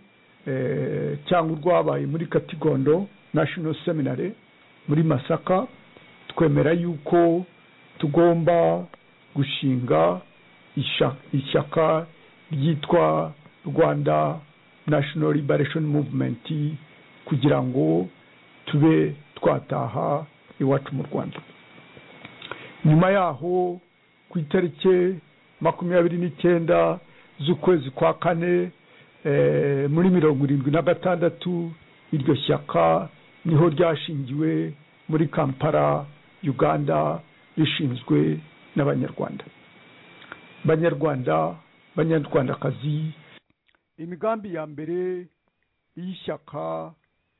muri Katigondo National Seminary muri Masaka. Twemera yuko tugomba gushinga ishyaka ryitwa Rwanda National Liberation Movement kugira ngo tube twataha iwacu mu Rwanda. Nyuma yaho ku itariki 29 z'ukwezi kwa kane muri 76 iryo shyaka niho ryashingiwe muri Kampala, Uganda, rishinzwe n'Abanyarwanda. Banyarwandakazi, imigambi ya mbere y'ishyaka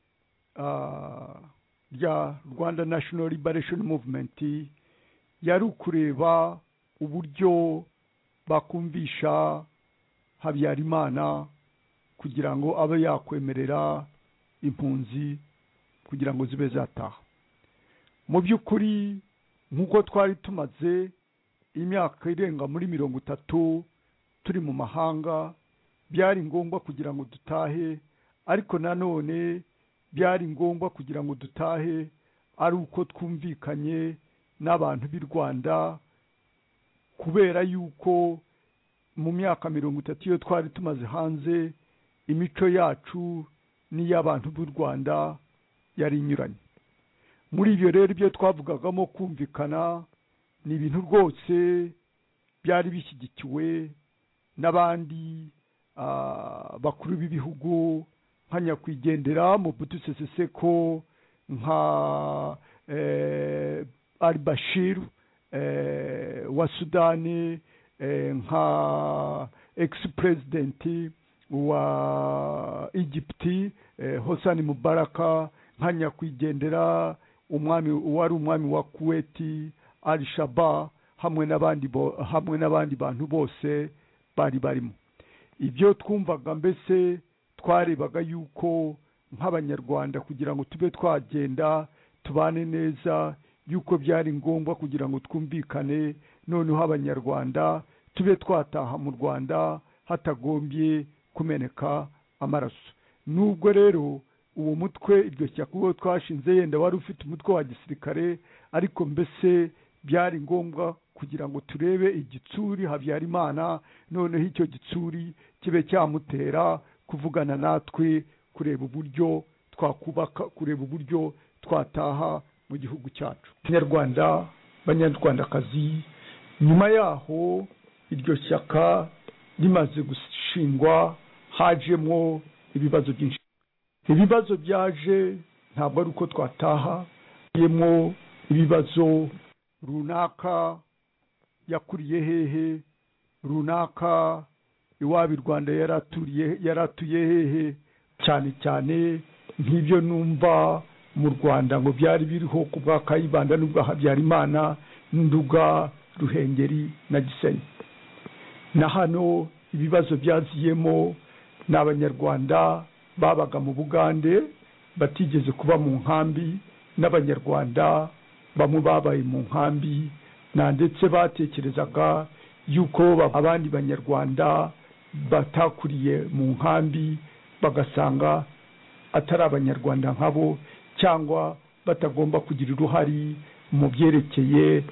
rya Rwanda National Liberation Movement yari ukureba uburyo bakumvisha Habyarimana kugira ngo abe yakwemerera impunzi kugira ngo zibe zataha. Mu by'ukuri nk'uko twari tumaze imyaka irenga muri 30 turi mu mahanga, byari ngombwa kugira ngo dutahe, ariko nanone byari ngombwa kugira ngo dutahe ari uko twumvikanye n'abantu b'i Rwanda, kubera yuko mu myaka 30 iyo twari tumaze hanze, imico yacu n'iy'abantu b'u Rwanda yari inyuranye. Muri ibyo rero ibyo twavugagamo kumvikana ni ibintu rwose byari bishyigikiwe n'abandi bakuru b'ibihugu nka nyakwigendera Mobutu Sese Seko, nka al-Bashir wa Sudani, nka ex-president wa Egypt Hosni Mubarak, nka nyakwigendera wari umwami wa Kuwait al-Shaba, hamwe n'abandi bantu bose bari barimo. Ibyo twumvaga mbese twarebaga yuko nk'abanyarwanda kugira ngo tube twagenda tubane neza, yuko byari ngombwa kugira ngo twumvikane, noneho abanyarwanda tube twataha mu Rwanda hatagombye kumeneka amaraso. Nubwo rero uwo mutwe iryo shyaka uwo twashinze yenda wari ufite umutwe wa gisirikare, ariko mbese byari ngombwa kugira ngo turebe igitsuri Habyarimana, noneho icyo gitsuri kibe cyamutera kuvugana natwe, kureba uburyo twakubaka, kureba uburyo twataha mu gihugu cyacu. Abanyarwanda, banyarwandakazi, nyuma yaho iryo shyaka rimaze gushingwa hajemo ibibazo byinshi. Ibibazo byaje ntabwo ari uko twataha, yemo ibibazo runaka yakuriye hehe, runaka iwabi Rwanda yaratuye hehe, cyane cyane nk'ibyo numva mu Rwanda ngo byari biriho ku bwa Kayibanda n'ubwa Habyarimana, Nduga, Ruhengeri na Gisenyi. Na hano ibibazo byaziyemo n'abanyarwanda babaga mu Bugande batigeze kuba mu nkambi, n'abanyarwanda bamwe babaye mu nkambi, na ndetse batekerezaga yuko abandi banyarwanda batakuriye mu nkambi bagasanga atari abanyarwanda nkabo, cyangwa batagomba kugira uruhari mu byerekeye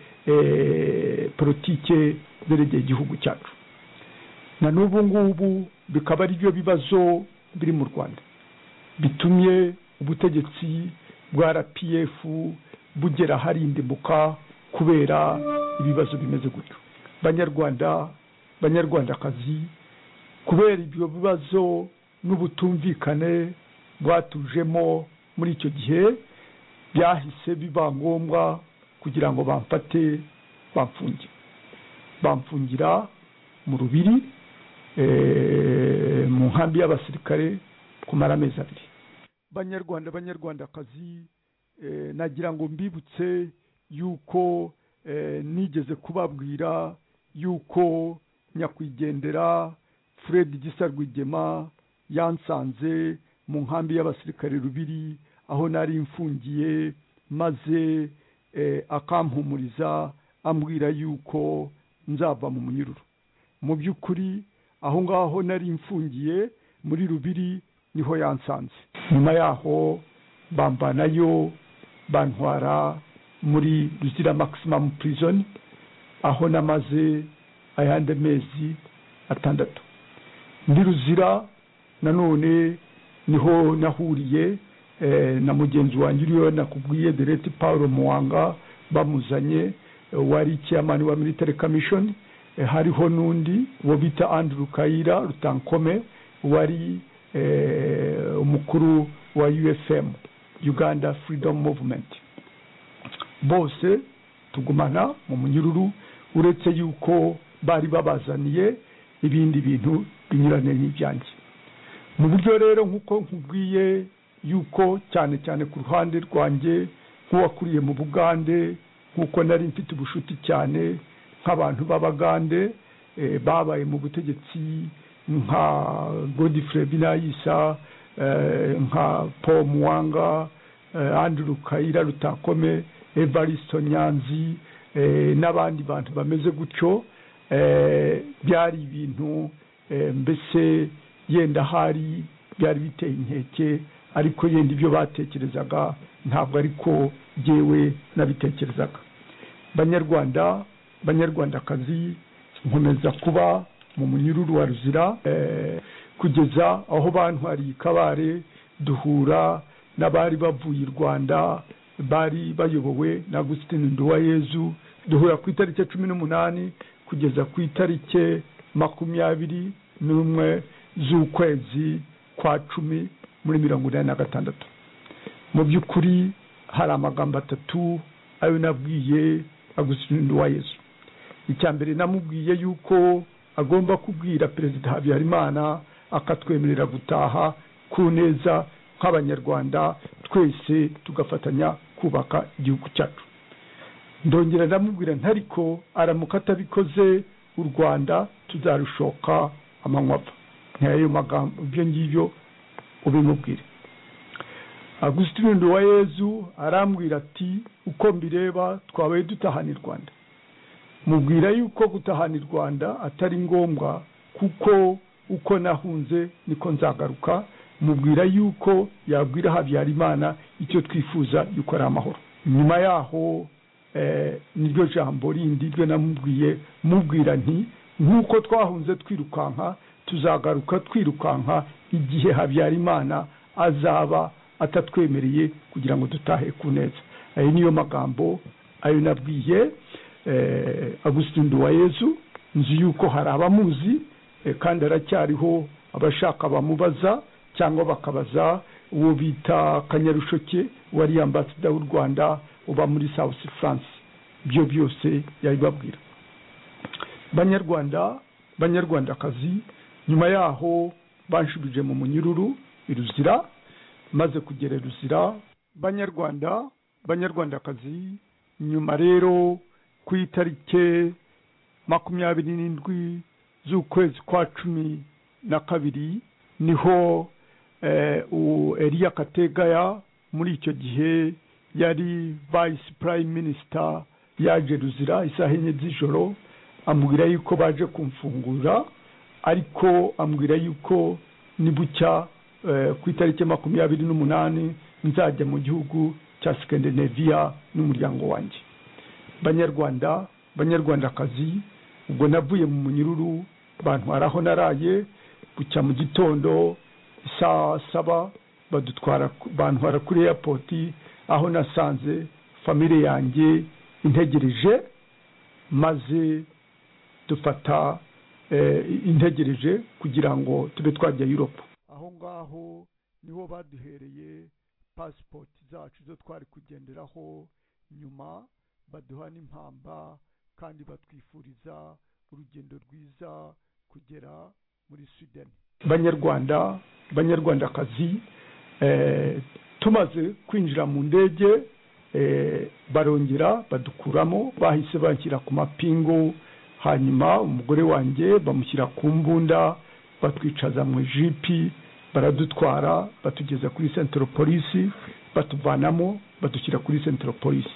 politike zerekeye igihugu cyacu. Na n'ubu ngubu bikaba ari byo bibazo biri mu Rwanda bitumye ubutegetsi bwa RPF bugera harindimuka kubera ibibazo bimeze gutyo. Banyarwanda, banyarwandakazi, kubera ibyo bibazo n'ubutumvikane bwatujemo muri icyo gihe, byahise biba ngombwa kugira ngo bamfate bamfungira mu Rubiri mu nkambi y'abasirikare kumara amezi 2. Banyarwanda, banyarwandakazi, nagira ngo mbibutse yuko nigeze kubabwira yuko nyakwigendera Fred Gisa Rwigema yansanze mu nkambi y'abasirikare Rubiri aho nari mfungiye, maze akampumuriza ambwira yuko nzava mu munyururu. Mu by'ukuri aho ngaho nari mfungiye muri Rubiri niho yansanze. Nyuma yaho bambanayo bantwara muri Ruzira Maximum Prison aho namaze ayandi mezi 6. Ndi Ruzira nanone niho nahuriye na mugenzi wanjye uriyo nakubwiye Dereti Paul Muwanga, bamuzanye wari chairman wa Military Commission. Hariho nundi wo bita Andrew Kayira Rutankome wari umukuru wa UFM, Uganda Freedom Movement. Bose tugumana mu munyururu, uretse yuko bari babazaniye ibindi bintu binyuranye n'ibyanjye. Mu buryo rero nkuko nkubwiye yuko cyane cyane ku ruhande rwanjye nk'uwakuriye mu Bugande, nkuko nari mfite ubushuti cyane nk'abantu b'Abagande babaye mu butegetsi nka Godfrey Binayisa, nka Paul Muwanga, Andrew Kayira Rutakome, Evaristo Nyanzi n'abandi bantu bameze gutyo. Byari ibintu mbese yenda hari byari biteye inkeke, ariko yenda ibyo batekerezaga ntabwo ariko jewe nabitekerezaga. Banyarwanda, banyarwandakazi, nkomeza kuba mu munyururu wa Ruzira kugeza aho bantwariye Kabare, duhura n'abari bavuye i Rwanda bari bayobowe na Agustin Nduwayezu, duhura ku itariki 18 kugeza ku itariki 21 z'ukwezi kwa 10 muri 1986. mu by'ukuri hari amagambo atatu ayo nabwiye Augustin Nduwayezu. icya mbere namubwiye yuko agomba kubwira Perezida Habyarimana akatwemerera gutaha ku neza nk'abanyarwanda twese tugafatanya kubaka igihugu cyacu. ndongera ndamubwira ntariko aramuka atabikoze u Rwanda tuzarushoka amanywa. ntayo magambo ibyo ngibyo ubimubwire. Augustin Nduwayezu arambwira ati uko mbireba twabaye dutahana u Rwanda. mubwira yuko gutahana u Rwanda atari ngombwa kuko uko nahunze niko nzagaruka. mubwira yuko yabwira Habyarimana icyo twifuza yuko ari amahoro. nyuma yaho niryo jambo rindi ryo namubwiye mubwira nti nkuko twahunze twirukanka tuzagaruka twirukanka igihe Habyarimana azaba atatwemereye kugira ngo dutahe ku neza. ayo niyo magambo ayo nabwiye Augustin Nduwayezu. nzi yuko hari abamuzi kandi aracyariho abashaka bamubaza cyangwa bakabaza uwo bita Kanyarushoke wari ambassador w'u Rwanda uba muri South France. byo byose yabibabwira. banyarwandakazi, nyuma yaho banshubije mu munyururu iruzira. maze kugera iruzira banyarwandakazi, nyuma rero ku itariki 27 z'ukwezi kwa 12 niho Elia Kategaya muri icyo gihe yari Vice Prime Minister yaje ruzira isaha 4 z'ijoro. ambwira yuko baje kumfungura ariko ambwira yuko nibucya ku itariki 28 nzajya mu gihugu cya Scandinavia n'umuryango wanjye. banyarwandakazi, ubwo navuye mu munyururu bantwaraho naraye. bucya mu gitondo saa 7 bantwara kuri airport aho nasanze family yanjye integereje. maze dufata integereje kugira ngo tube twajya Europe. aho ngaho niho baduhereye passport zacu zo twari kugenderaho. nyuma baduha n'impamba kandi batwifuriza urugendo rwiza kugera muri Sweden. banyarwandakazi, tumaze kwinjira mu ndege barongera badukuramo. bahise banshyira ku mapingu. hanyuma umugore wanjye bamushyira ku mbunda batwicaza mu jipi baradutwara batugeza kuri Central Police. batuvanamo badushyira kuri Central Police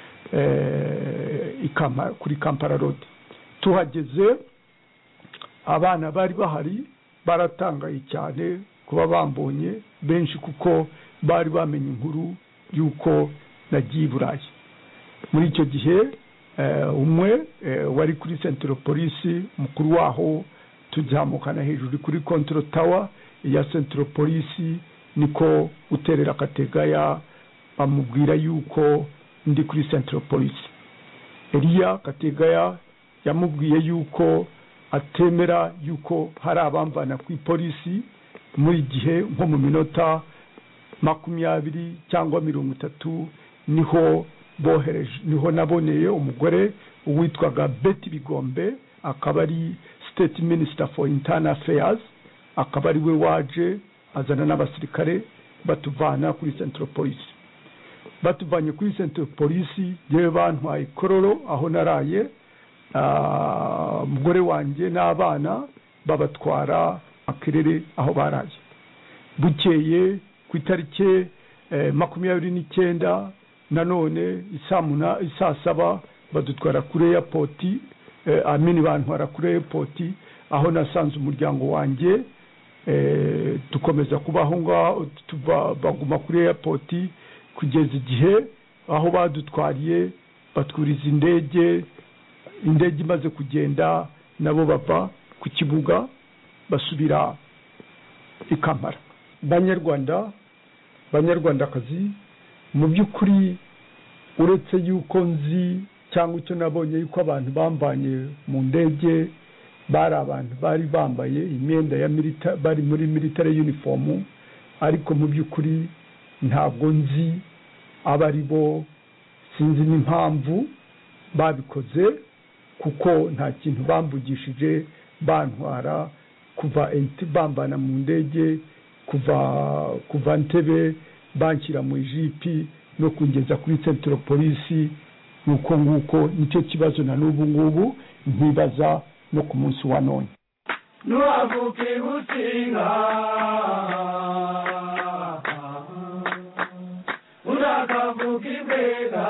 kuri Kampala Road. tuhageze abana bari bahari baratangaye cyane kuba bambonye benshi kuko bari bamenye inkuru yuko nagiye i Burayi. muri icyo gihe umwe wari kuri Central Police mukuru waho tuzamukana hejuru kuri Control Tower ya Central Police niko uterera Kategaya bamubwira yuko ndi kuri Central Police. Elia Kategaya yamubwiye yuko atemera yuko hari abamvana ku polisi muri gihe nko mu minota 20 cyangwa 30 niho naboneye umugore witwaga Betty Bigombe akaba ari State Minister for Internal Affairs. akaba ari we waje azana n'abasirikare batuvana kuri Central Police. batuvanye kuri Central Police yewe bantwaye Kororo aho naraye. umugore wanjye n'abana babatwara Makerere aho baraye. bukeye ku itariki 29 nanone isaa 7 badutwara kuri airport. bantwara kuri airport aho nasanze umuryango wanjye. dukomeza kubaho ngaho baguma kuri airport kugeza igihe aho badutwariye batwuriza indege imaze kugenda nabo bava ku kibuga basubira i Kampala. banyarwandakazi, mu by'ukuri uretse yuko nzi cyangwa icyo nabonye yuko abantu bambanye mu ndege bari abantu bari bambaye imyenda ya bari muri military uniform, ariko mu by'ukuri ntabwo nzi abari bo, sinzi n'impamvu babikoze, kuko nta kintu bambugishije bantwara kuva bambana mu ndege kuva Ntebe banshyira mu ijipi no kungeza kuri Central Police. Nuko nguko nicyo kibazo na n'ubu ngubu ntibaza no ku munsi wa none. Nuwavuke gusinga urakavuka ibwega,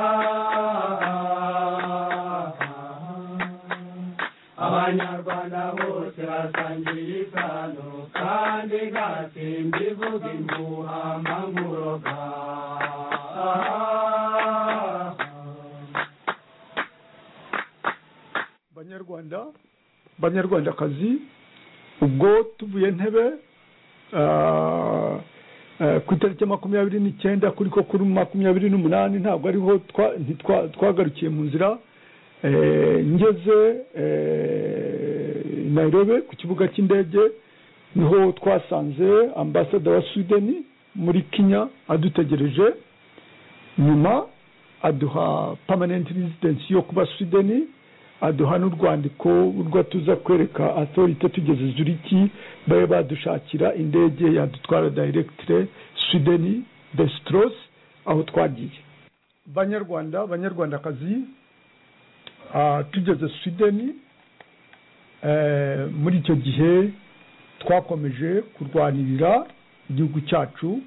Abanyarwanda bose basangiye isano kandi gasimba ivuga impuha manguroga. Banyarwandakazi, ubwo tuvuye Ntebe ku itariki 29 kuri 28 ntabwo ariho twagarukiye mu nzira, ngeze Nairobi ku kibuga cy'indege niho twasanze ambassador wa Sweden muri Kenya adutegereje. Nyuma aduha permanent residence yo kuba Sweden, aduha n'urwandiko urwo tuza kwereka authority tugeze Zurich, baye badushakira indege yadutwara directly Sweden Destros aho twagiye. Banyarwandakazi, tugeze Sweden, muri icyo gihe twakomeje kurwanirira igihugu cyacu,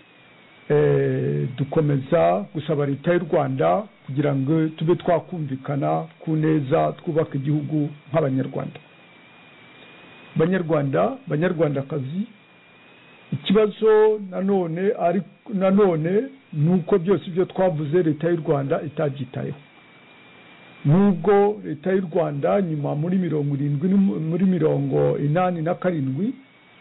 dukomeza gusaba leta y'u Rwanda kugira ngo tube twakumvikana ku neza, twubaka igihugu nk'Abanyarwanda. Banyarwandakazi, ikibazo nanone nuko byose ibyo twavuze leta y'u Rwanda itabyitayeho. Nubwo leta y'u Rwanda nyuma muri 87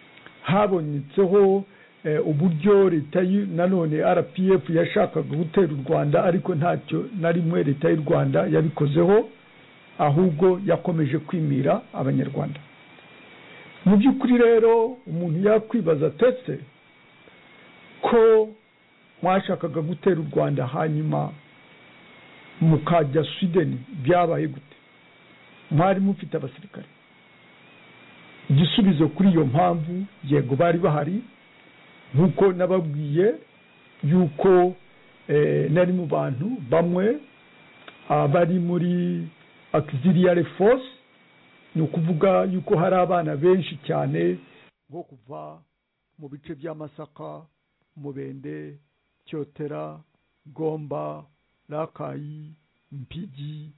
habonetseho uburyo leta nanone RPF yashakaga gutera u Rwanda, ariko ntacyo na rimwe leta y'u Rwanda yabikozeho, ahubwo yakomeje kwimira Abanyarwanda. Mu by'ukuri rero umuntu yakwibaza tese ko mwashakaga gutera u Rwanda hanyuma mukajya Sweden, byabaye gute? Mwari mufite abasirikare? Igisubizo kuri iyo mpamvu, yego bari bahari, nkuko nababwiye yuko nari mu bantu bamwe bari muri auxiliary force, ni ukuvuga yuko hari abana benshi cyane nko kuva mu bice bya Masaka, Mubende, Cyotera, Gomba, Rakayi, Mpigi,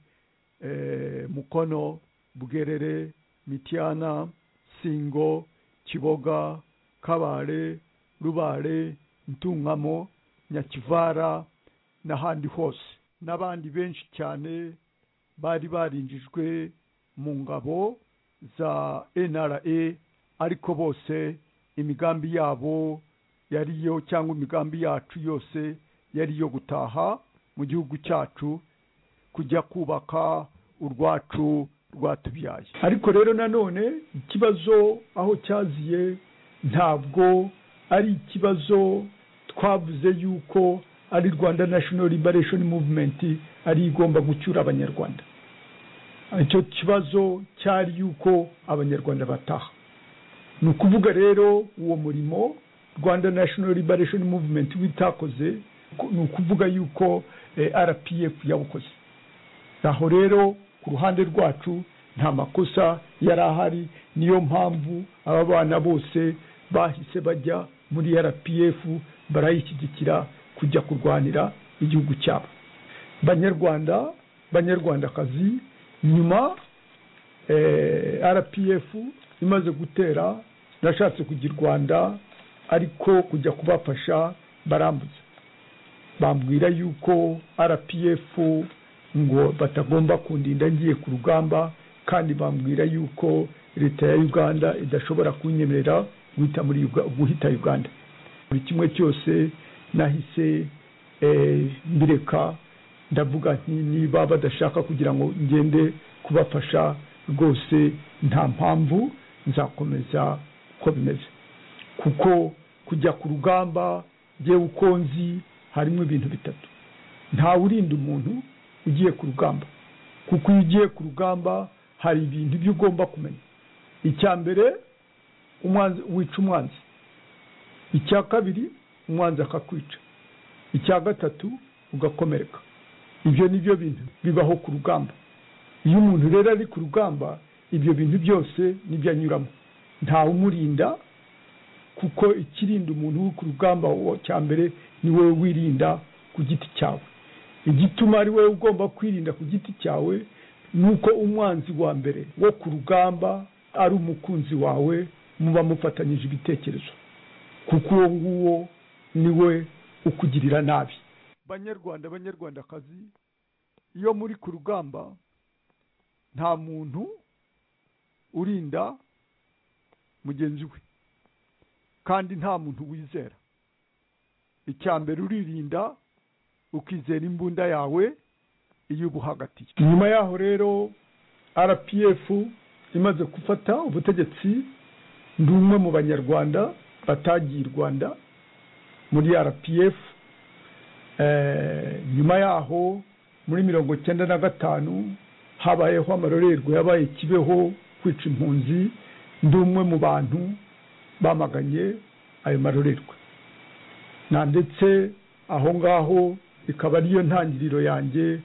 Mukono, Bugerere, Mitiana, Singo, Kiboga, Kabare, Rubare, Ntungamo, Nyakivara n'ahandi hose, n'abandi benshi cyane bari barinjijwe mu ngabo za NRA, ariko bose imigambi yabo yariyo, cyangwa imigambi yacu yose yariyo gutaha mu gihugu cyacu, kujya kubaka urwacu rwatubyaye. Ariko rero nanone ikibazo aho cyaziye ntabwo ari ikibazo twavuze yuko ari Rwanda National Liberation Movement ari igomba gucyura Abanyarwanda. Icyo kibazo cyari yuko Abanyarwanda bataha. Ni ukuvuga rero uwo murimo Rwanda National Liberation Movement witakoze, ni ukuvuga yuko RPF yawukoze. Aho rero ku ruhande rwacu nta makosa yari ahari, niyo mpamvu aba bana bose bahise bajya muri RPF barayishyigikira kujya kurwanira igihugu cyabo. Banyarwandakazi, nyuma RPF imaze gutera, nashatse kujya u Rwanda ariko kujya kubafasha barambuza, bambwira yuko RPF ngo batagomba kundinda ngiye ku rugamba, kandi bambwira yuko leta ya Uganda idashobora kunyemerera guhita Uganda. Buri kimwe cyose nahise mbireka, ndavuga nti niba badashaka kugira ngo ngende kubafasha rwose nta mpamvu, nzakomeza uko bimeze, kuko kujya ku rugamba ngewe uko nzi harimo ibintu bitatu. nta urinda umuntu ugiye ku rugamba, kuko iyo ugiye ku rugamba hari ibintu byo ugomba kumenya. icya mbere, umwanzi wica umwanzi. icya kabiri, umwanzi akakwica. icya gatatu, ugakomereka. ibyo ni byo bintu bibaho ku rugamba. iyo umuntu rero ari ku rugamba, ibyo bintu byose nibyo anyuramo. nta umurinda, kuko ikirinda umuntu uri ku rugamba cya mbere ni wowe wirinda ku giti cyawe. igituma ari wowe ugomba kwirinda ku giti cyawe nuko umwanzi wa mbere wo ku rugamba ari umukunzi wawe, muba mufatanyije ibitekerezo, kuko uwo nguwo niwe ukugirira nabi. Banyarwanda, banyarwandakazi, iyo muri ku rugamba nta muntu urinda mugenzi we, kandi nta muntu wizera. icya mbere uririnda ukizera imbunda yawe iyo ubuhagatiye. nyuma yaho rero RPF imaze gufata ubutegetsi, ndi umwe mu banyarwanda batagiye i Rwanda muri RPF. nyuma yaho muri 1995 habayeho amarorerwa yabaye Kibeho, kwica impunzi. ndi umwe mu bantu bamaganye ayo marorerwa, na ndetse aho ngaho ikaba ariyo ntangiriro yanjye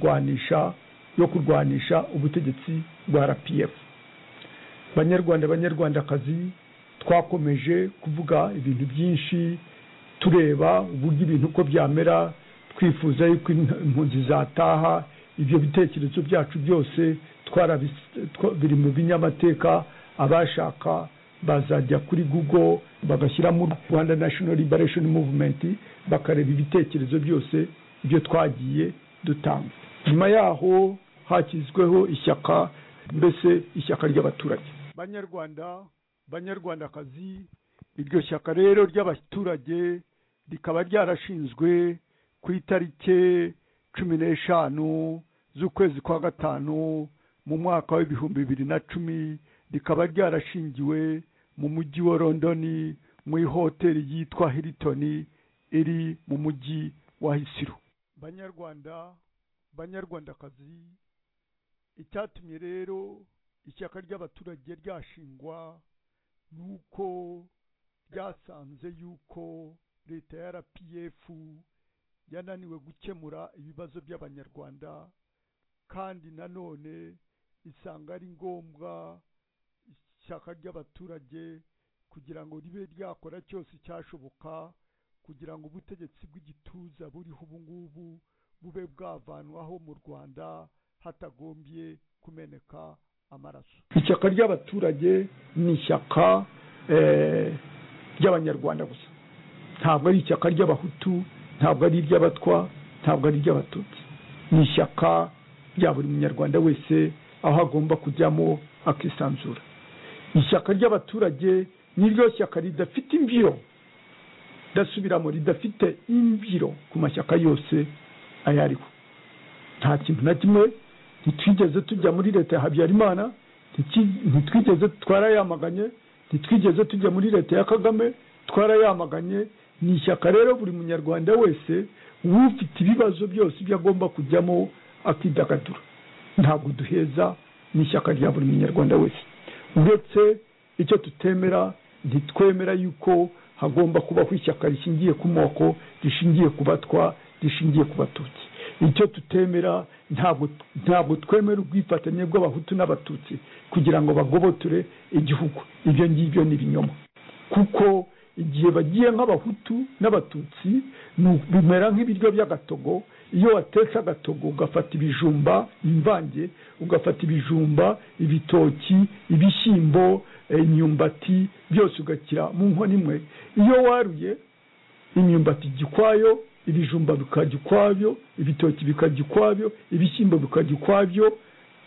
kurwanisha ubutegetsi bwa RPF. Banyarwanda, banyarwandakazi, twakomeje kuvuga ibintu byinshi, tureba uburyo ibintu uko byamera, twifuza yuko impunzi zataha. ibyo bitekerezo byacu byose biri mu binyamateka. abashaka bazajya kuri Google bagashyiramo Rwanda National Liberation Movement, bakareba ibitekerezo byose ibyo twagiye dutanga. nyuma yaho hakizweho ishyaka, mbese ishyaka ry'abaturage. Banyarwanda, banyarwandakazi, iryo shyaka rero ry'abaturage rikaba ryarashinzwe ku itariki 15 z'ukwezi kwa gatanu mu mwaka wa 2010. rikaba ryarashingiwe mu mujyi wa London mu hoteli yitwa Hilton iri mu mujyi wa Hisiro. Banyarwanda, banyarwandakazi, icyatumye rero ishyaka ry'abaturage ryashingwa nuko ryasanze yuko leta ya RPF yananiwe gukemura ibibazo by'abanyarwanda, kandi nanone isanga ari ngombwa ishyaka ry'abaturage kugira ngo ribe ryakora cyose cyashoboka kugira ngo ubutegetsi bw'igituza buriho ubu ngubu bube bwavanwaho mu Rwanda hatagombye kumeneka amaraso. Ishyaka ry'abaturage ni ishyaka ry'abanyarwanda gusa, ntabwo ari ishyaka ry'abahutu, ntabwo ari iry'abatwa, ntabwo ari iry'abatutsi. ni ishyaka rya buri munyarwanda wese aho agomba kujyamo akisanzura. ishyaka ry'abaturage niryo shyaka ridafite imviro, dasubiramo, ridafite imviro ku mashyaka yose ayariho. nta kintu na kimwe ntitwigeze tujya muri leta ya Habyarimana, ntitwigeze twarayamaganye, ntitwigeze tujya muri leta ya Kagame, twarayamaganye. ni ishyaka rero buri munyarwanda wese ufite ibibazo byose ibyo agomba kujyamo akidagadura. ntabwo duheza, ni ishyaka rya buri munyarwanda wese. uretse icyo tutemera, ntitwemera yuko hagomba kubaho ishyaka rishingiye ku moko, rishingiye ku batwa, rishingiye ku batutsi. icyo tutemera, ntabwo twemera ubwifatanye bw'abahutu n'abatutsi kugira ngo bagoboture igihugu. ibyo ngibyo ni ibinyoma, kuko igihe bagiye nk'abahutu n'abatutsi bimera nk'ibiryo by'agatogo. iyo watetse agatogo ugafata ibijumba imvange, ugafata ibijumba, ibitoki, ibishyimbo, imyumbati, byose ugakira mu nkono imwe. iyo waruye imyumbati ikwayo, ibijumba bikajya ukwabyo, ibitoki bikajya ukwabyo, ibishyimbo bikajya ukwabyo.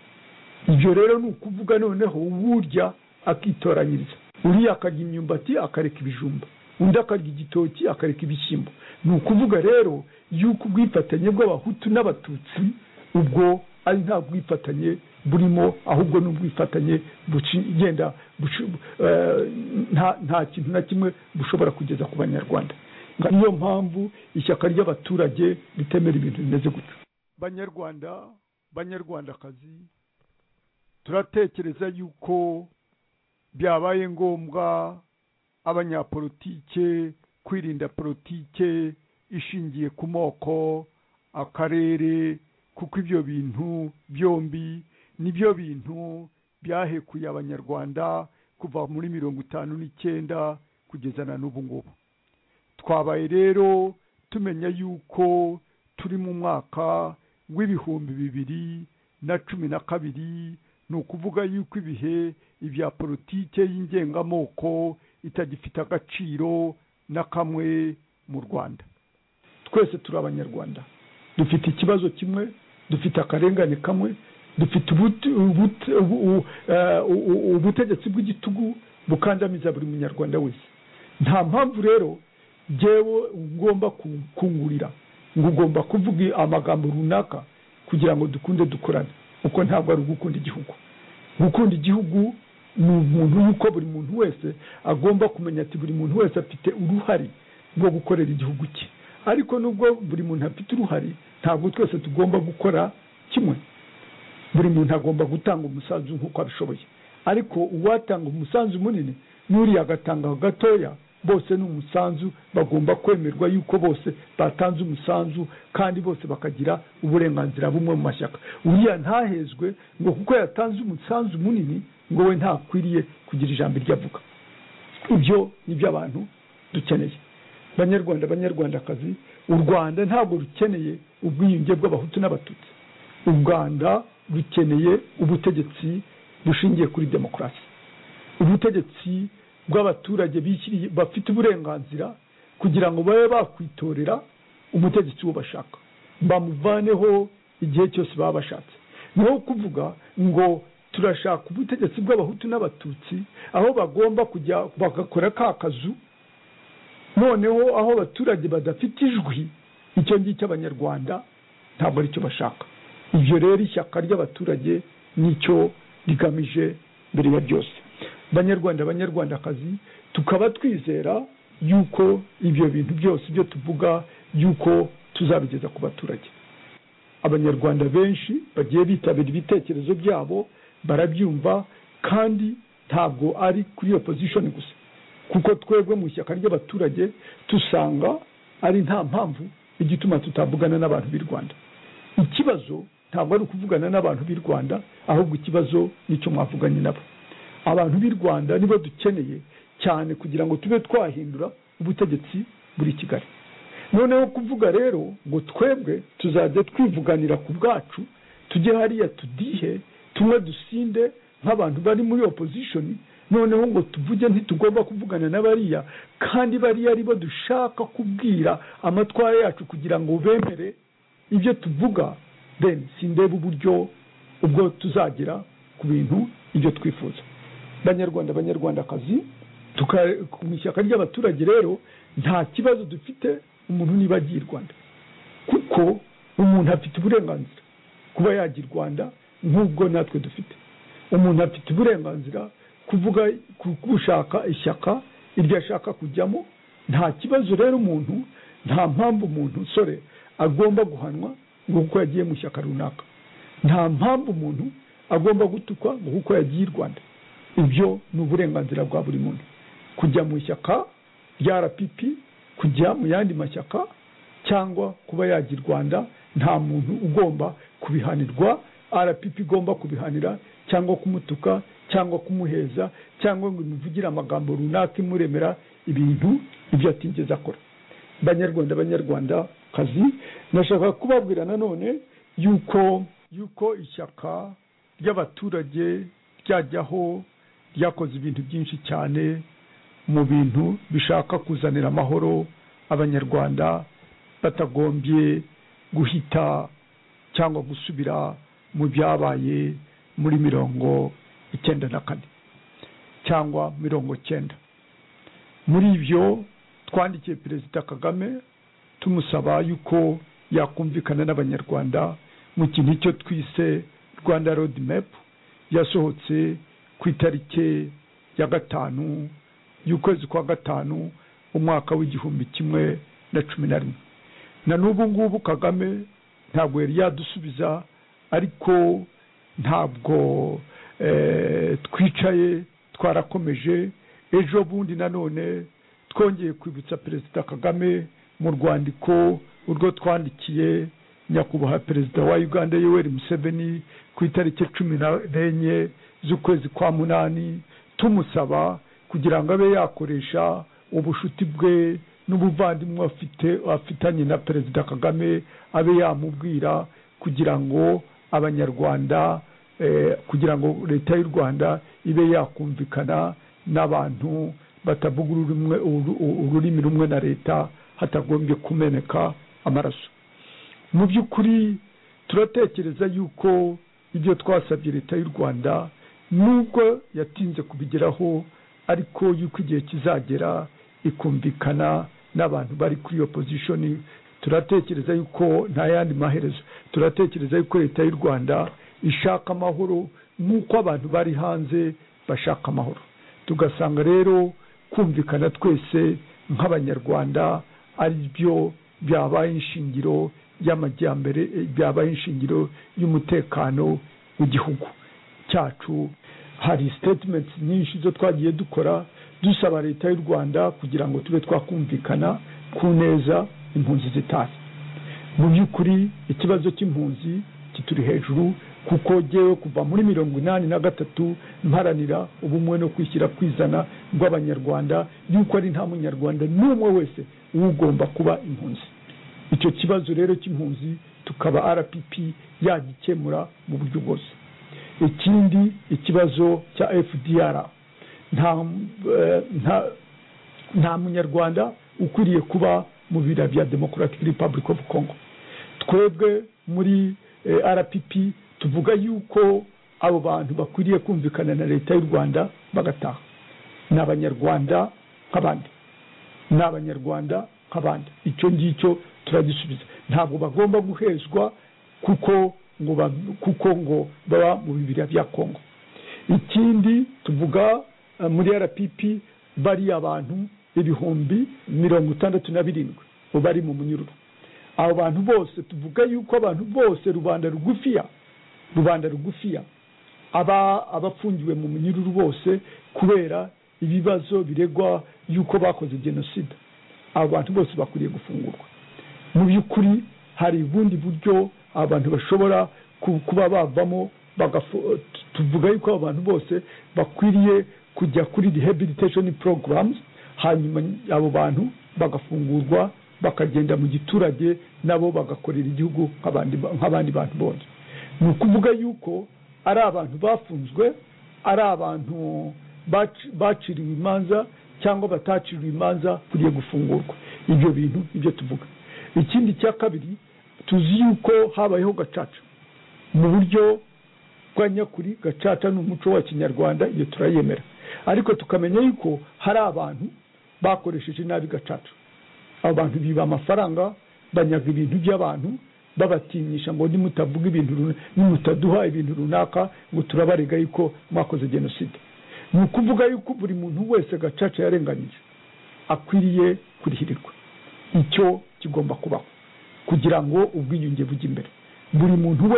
ibyo rero ni ukuvuga noneho uburya akitoranyiriza. uriya akarya imyumbati akareka ibijumba, undi akarya igitoki akareka ibishyimbo. Ni ukuvuga rero yuko ubwifatanye bw'abahutu n'abatutsi ubwo ari nta bwifatanye burimo, ahubwo n'ubwifatanye bugenda nta kintu na kimwe bushobora kugeza ku banyarwanda. Niyo mpamvu ishyaka ry'abaturage ritemera ibintu bimeze gutyo. Banyarwandakazi, turatekereza yuko byabaye ngombwa abanyapolitike kwirinda politike ishingiye ku moko, akarere, kuko ibyo bintu byombi nibyo bintu byahekuye abanyarwanda kuva muri 59 kugeza na n'ubu ngubu. Twabaye rero tumenya yuko turi mu mwaka w'ibihumbi 2012, ni ukuvuga yuko ibihe ibya politike y'ingengamoko itagifite agaciro na kamwe mu Rwanda. Twese turi abanyarwanda, dufite ikibazo kimwe, dufite akarengane kamwe, dufite ubutegetsi bw'igitugu bukandamiza buri munyarwanda wese. Nta mpamvu rero jewe ugomba kungurira ngo ugomba kuvuga amagambo runaka kugira ngo dukunde dukorane, uko ntabwo ari ugukunda igihugu. Gukunda igihugu ni umuntu yuko buri muntu wese agomba kumenya ati buri muntu wese afite uruhare rwo gukorera igihugu cye, ariko nubwo buri muntu afite uruhare ntabwo twese tugomba gukora kimwe. Buri muntu agomba gutanga umusanzu nk'uko abishoboye, ariko uwatanga umusanzu munini n'uri agatanga gatoya, bose ni umusanzu bagomba kwemerwa yuko bose batanze umusanzu kandi bose bakagira uburenganzira bumwe mu mashyaka. Uriya ntahezwe ngo kuko yatanze umusanzu munini ngo we ntakwiriye kugira ijambo ryavuga. Ibyo nibyo abantu dukeneye. Banyarwandakazi, u Rwanda ntabwo rukeneye ubwiyunge bw'abahutu n'abatutsi. U Rwanda rukeneye ubutegetsi bushingiye kuri demokarasi, ubutegetsi bw'abaturage bishyiriye bafite uburenganzira kugira ngo babe bakwitorera umutegetsi wo bashaka, bamuvaneho igihe cyose baba bashatse. Niho kuvuga ngo turashaka ubutegetsi bw'abahutu n'abatutsi aho bagomba kujya bagakora ka kazu, noneho aho abaturage badafite ijwi, icyo ngicyo abanyarwanda ntabwo aricyo bashaka. Ibyo rero ishyaka ry'abaturage nicyo rigamije mbere ya byose. Banyarwandakazi, tukaba twizera yuko ibyo bintu byose byo tuvuga yuko tuzabigeza ku baturage. Abanyarwanda benshi bagiye bitabira ibitekerezo byabo, barabyumva, kandi ntabwo ari kuri opposition gusa, kuko twebwe mu ishyaka ry'abaturage tusanga ari nta mpamvu igituma tutavugana n'abantu b'i Rwanda. Ikibazo ntabwo ari ukuvugana n'abantu b'i Rwanda, ahubwo ikibazo nicyo mwavuganye nabo. Abantu b'i Rwanda nibo dukeneye cyane kugira ngo tube twahindura ubutegetsi buri Kigali. Noneho kuvuga rero ngo twebwe tuzajya twivuganira ku bwacu, tujye hariya tudihe, tumwe dusinde nk'abantu bari muri opposition, noneho ngo tuvuge ntitugomba kuvugana n'abariya, kandi bariya aribo dushaka kubwira amatwara yacu kugira ngo bemere ibyo tuvuga, then sindeba uburyo ubwo tuzagera ku bintu ibyo twifuza. Banyarwandakazi, mu ishyaka ry'abaturage rero nta kibazo dufite umuntu niba agiye i Rwanda, kuko umuntu afite uburenganzira kuba yagiye i Rwanda nk'ubwo natwe dufite. Umuntu afite uburenganzira kuvuga gushaka ishyaka iryo ashaka kujyamo, nta kibazo rero umuntu, nta mpamvu umuntu agomba guhanwa ngo kuko yagiye mu ishyaka runaka. Nta mpamvu umuntu agomba gutukwa ngo kuko yagiye i Rwanda. Ibyo ni uburenganzira bwa buri muntu. Kujya mu ishyaka rya RPP, kujya mu yandi mashyaka, cyangwa kuba yagiye i Rwanda, nta muntu ugomba kubihanirwa. RPP igomba kubihanira cyangwa kumutuka cyangwa kumuheza cyangwa ngo imuvugire amagambo runaka imuremera ibintu ibyo atigeze akora. Banyarwandakazi, nashaka kubabwira nanone yuko ishyaka ry'abaturage ryajyaho ryakoze ibintu byinshi cyane mu bintu bishaka kuzanira amahoro abanyarwanda, batagombye guhita cyangwa gusubira mu byabaye muri 1994 cyangwa 1990. Muri ibyo twandikiye Perezida Kagame tumusaba yuko yakumvikana n'abanyarwanda mu kintu cyo twise Rwanda Road Map yasohotse ku itariki ya 5 y'ukwezi kwa 5 umwaka w'2011. Na n'ubu ngubu Kagame ntabwo yari yadusubiza, ariko ntabwo twicaye, twarakomeje. Ejo bundi nanone twongeye kwibutsa Perezida Kagame mu rwandiko urwo twandikiye nyakubahwa Perezida wa Uganda Yoweri Museveni ku itariki 14 z'ukwezi kwa 8 tumusaba kugira ngo abe yakoresha ubushuti bwe n'ubuvandimwe afitanye na Perezida Kagame, abe yamubwira kugira ngo abanyarwanda kugira ngo leta y'u Rwanda ibe yakumvikana n'abantu batavuga ururimi rumwe na leta hatagombye kumeneka amaraso. Mu by'ukuri turatekereza yuko ibyo twasabye leta y'u Rwanda nubwo yatinze kubigeraho, ariko yuko igihe kizagera ikumvikana n'abantu bari kuri opposition. Turatekereza yuko nta yandi maherezo, turatekereza yuko leta y'u Rwanda ishaka amahoro nk'uko abantu bari hanze bashaka amahoro. Tugasanga rero kumvikana twese nk'abanyarwanda ari byo byabaye inshingiro y'amajyambere, byabaye inshingiro y'umutekano w'igihugu cyacu. Hari statements nyinshi zo twagiye dukora dusaba leta y'u Rwanda kugira ngo tube twakumvikana ku neza impunzi zitazi. Mu by'ukuri ikibazo cy'impunzi kituri hejuru, kuko jewe kuva muri 1983 mparanira ubumwe no kwishyira kwizana rw'abanyarwanda, yuko ari nta munyarwanda n'umwe wese ugomba kuba impunzi. Icyo kibazo rero cy'impunzi tukaba RPP yagikemura mu buryo bwose. Ikindi ikibazo cya FDR, nta munyarwanda ukwiriye kuba mu bira bya Democratic Republic of Congo. Twebwe muri RPP tuvuga yuko abo bantu bakwiriye kumvikana na leta y'u Rwanda bagataha. N'abanyarwanda nk'abandi, icyo ngicyo turagisubiza. Ntabwo bagomba guhezwa kuko ngo baba mu bibira bya Kongo. Ikindi tuvuga muri RPP bari abantu 67,000 bari mu munyururu. Abo bantu bose tuvuga yuko abantu bose rubanda rugufiya abafungiwe mu munyururu bose kubera ibibazo biregwa yuko bakoze genocide, abo bantu bose bakwiriye gufungurwa. Mu by'ukuri hari ubundi buryo abantu bashobora kuba bavamo. Tuvuga yuko abantu bose bakwiriye kujya kuri rehabilitation programs, hanyuma abo bantu bagafungurwa bakagenda mu giturage nabo bagakorera igihugu nk'abandi bantu bose. Ni ukuvuga yuko ari abantu bafunzwe, ari abantu baciriwe imanza cyangwa bataciriwe imanza kuriye gufungurwa. Ibyo bintu ibyo tuvuga. Ikindi cya kabiri, tuzi yuko habayeho gacaca mu buryo kwa nyakuri. Gacaca n'umuco wa Kinyarwanda, iyo turayemera, ariko tukamenya yuko hari abantu bakoresheje nabi gacaca. Abantu biba amafaranga, banyaga ibintu by'abantu, babatinyisha ngo nimutavuga ibintu, nimutaduha ibintu runaka ngo turabarega yuko mwakoze genocide. Ni ukuvuga yuko buri muntu wese gacaca yarenganyije akwiriye kurihirirwa. Icyo kigomba kubaho kugira ngo ubwiyunge bujye imbere. Buri muntu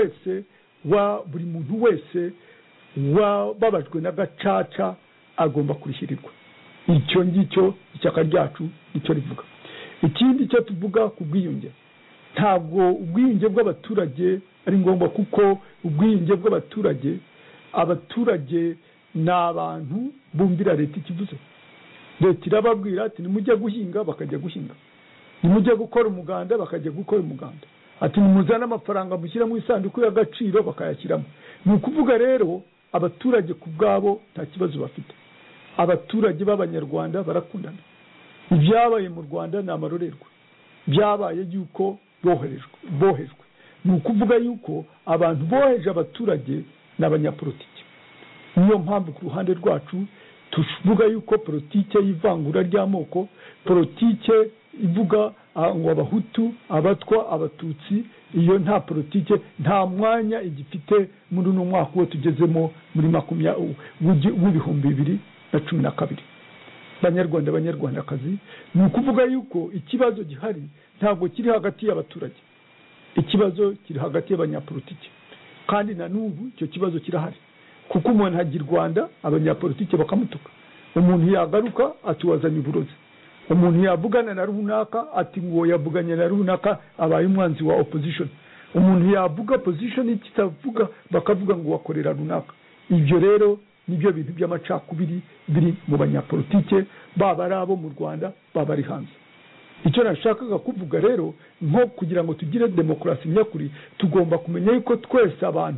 wese babajwe na gacaca agomba kurihirirwa. Icyo ngicyo ishyaka ryacu icyo rivuga. Ikindi cyo tuvuga ku bwiyunge, ntabwo ubwiyunge bw'abaturage ari ngombwa, kuko ubwiyunge bw'abaturage, abaturage ni abantu bumvira leta ikivuze. Leta irababwira ati nimujye guhinga, bakajya guhinga. Nimujye gukora umuganda, bakajya gukora umuganda. Ati nimuzana amafaranga mushyira mu isanduku y'agaciro, bakayashyiramo. Ni ukuvuga rero abaturage ku bwabo nta kibazo bafite. Abaturage b'abanyarwanda barakundana. Ibyabaye mu Rwanda ni amarorerwa, byabaye yuko bohejwe. Ni ukuvuga yuko abantu boheje abaturage n'abanyapolitiki. Niyo mpamvu ku ruhande rwacu tuvuga yuko politike y'ivangura ry'amoko, politike ivuga ngo abahutu, abatwa, abatutsi, iyo nta politike, nta mwanya igifite muri uno mwaka wo tugezemo muri 2012. Banyarwandakazi, ni ukuvuga yuko ikibazo gihari ntabwo kiri hagati y'abaturage, ikibazo kiri hagati y'abanyapolitike, kandi na n'ubu icyo kibazo kirahari, kuko umuntu hajya i Rwanda abanyapolitike bakamutuka, umuntu yagaruka atuwazanye uburozi, umuntu yavugana na runaka ati ngo yavuganye na runaka abaye umwanzi wa opposition, umuntu yavuga position ikitavuga bakavuga ngo wakorera runaka. Ibyo rero nibyo bintu by'amacakubiri biri mu banyapolitike, baba ari abo mu Rwanda baba ari hanze. Icyo nashakaga kuvuga rero, nko kugira ngo tugire demokarasi nyakuri, tugomba kumenya yuko twese abantu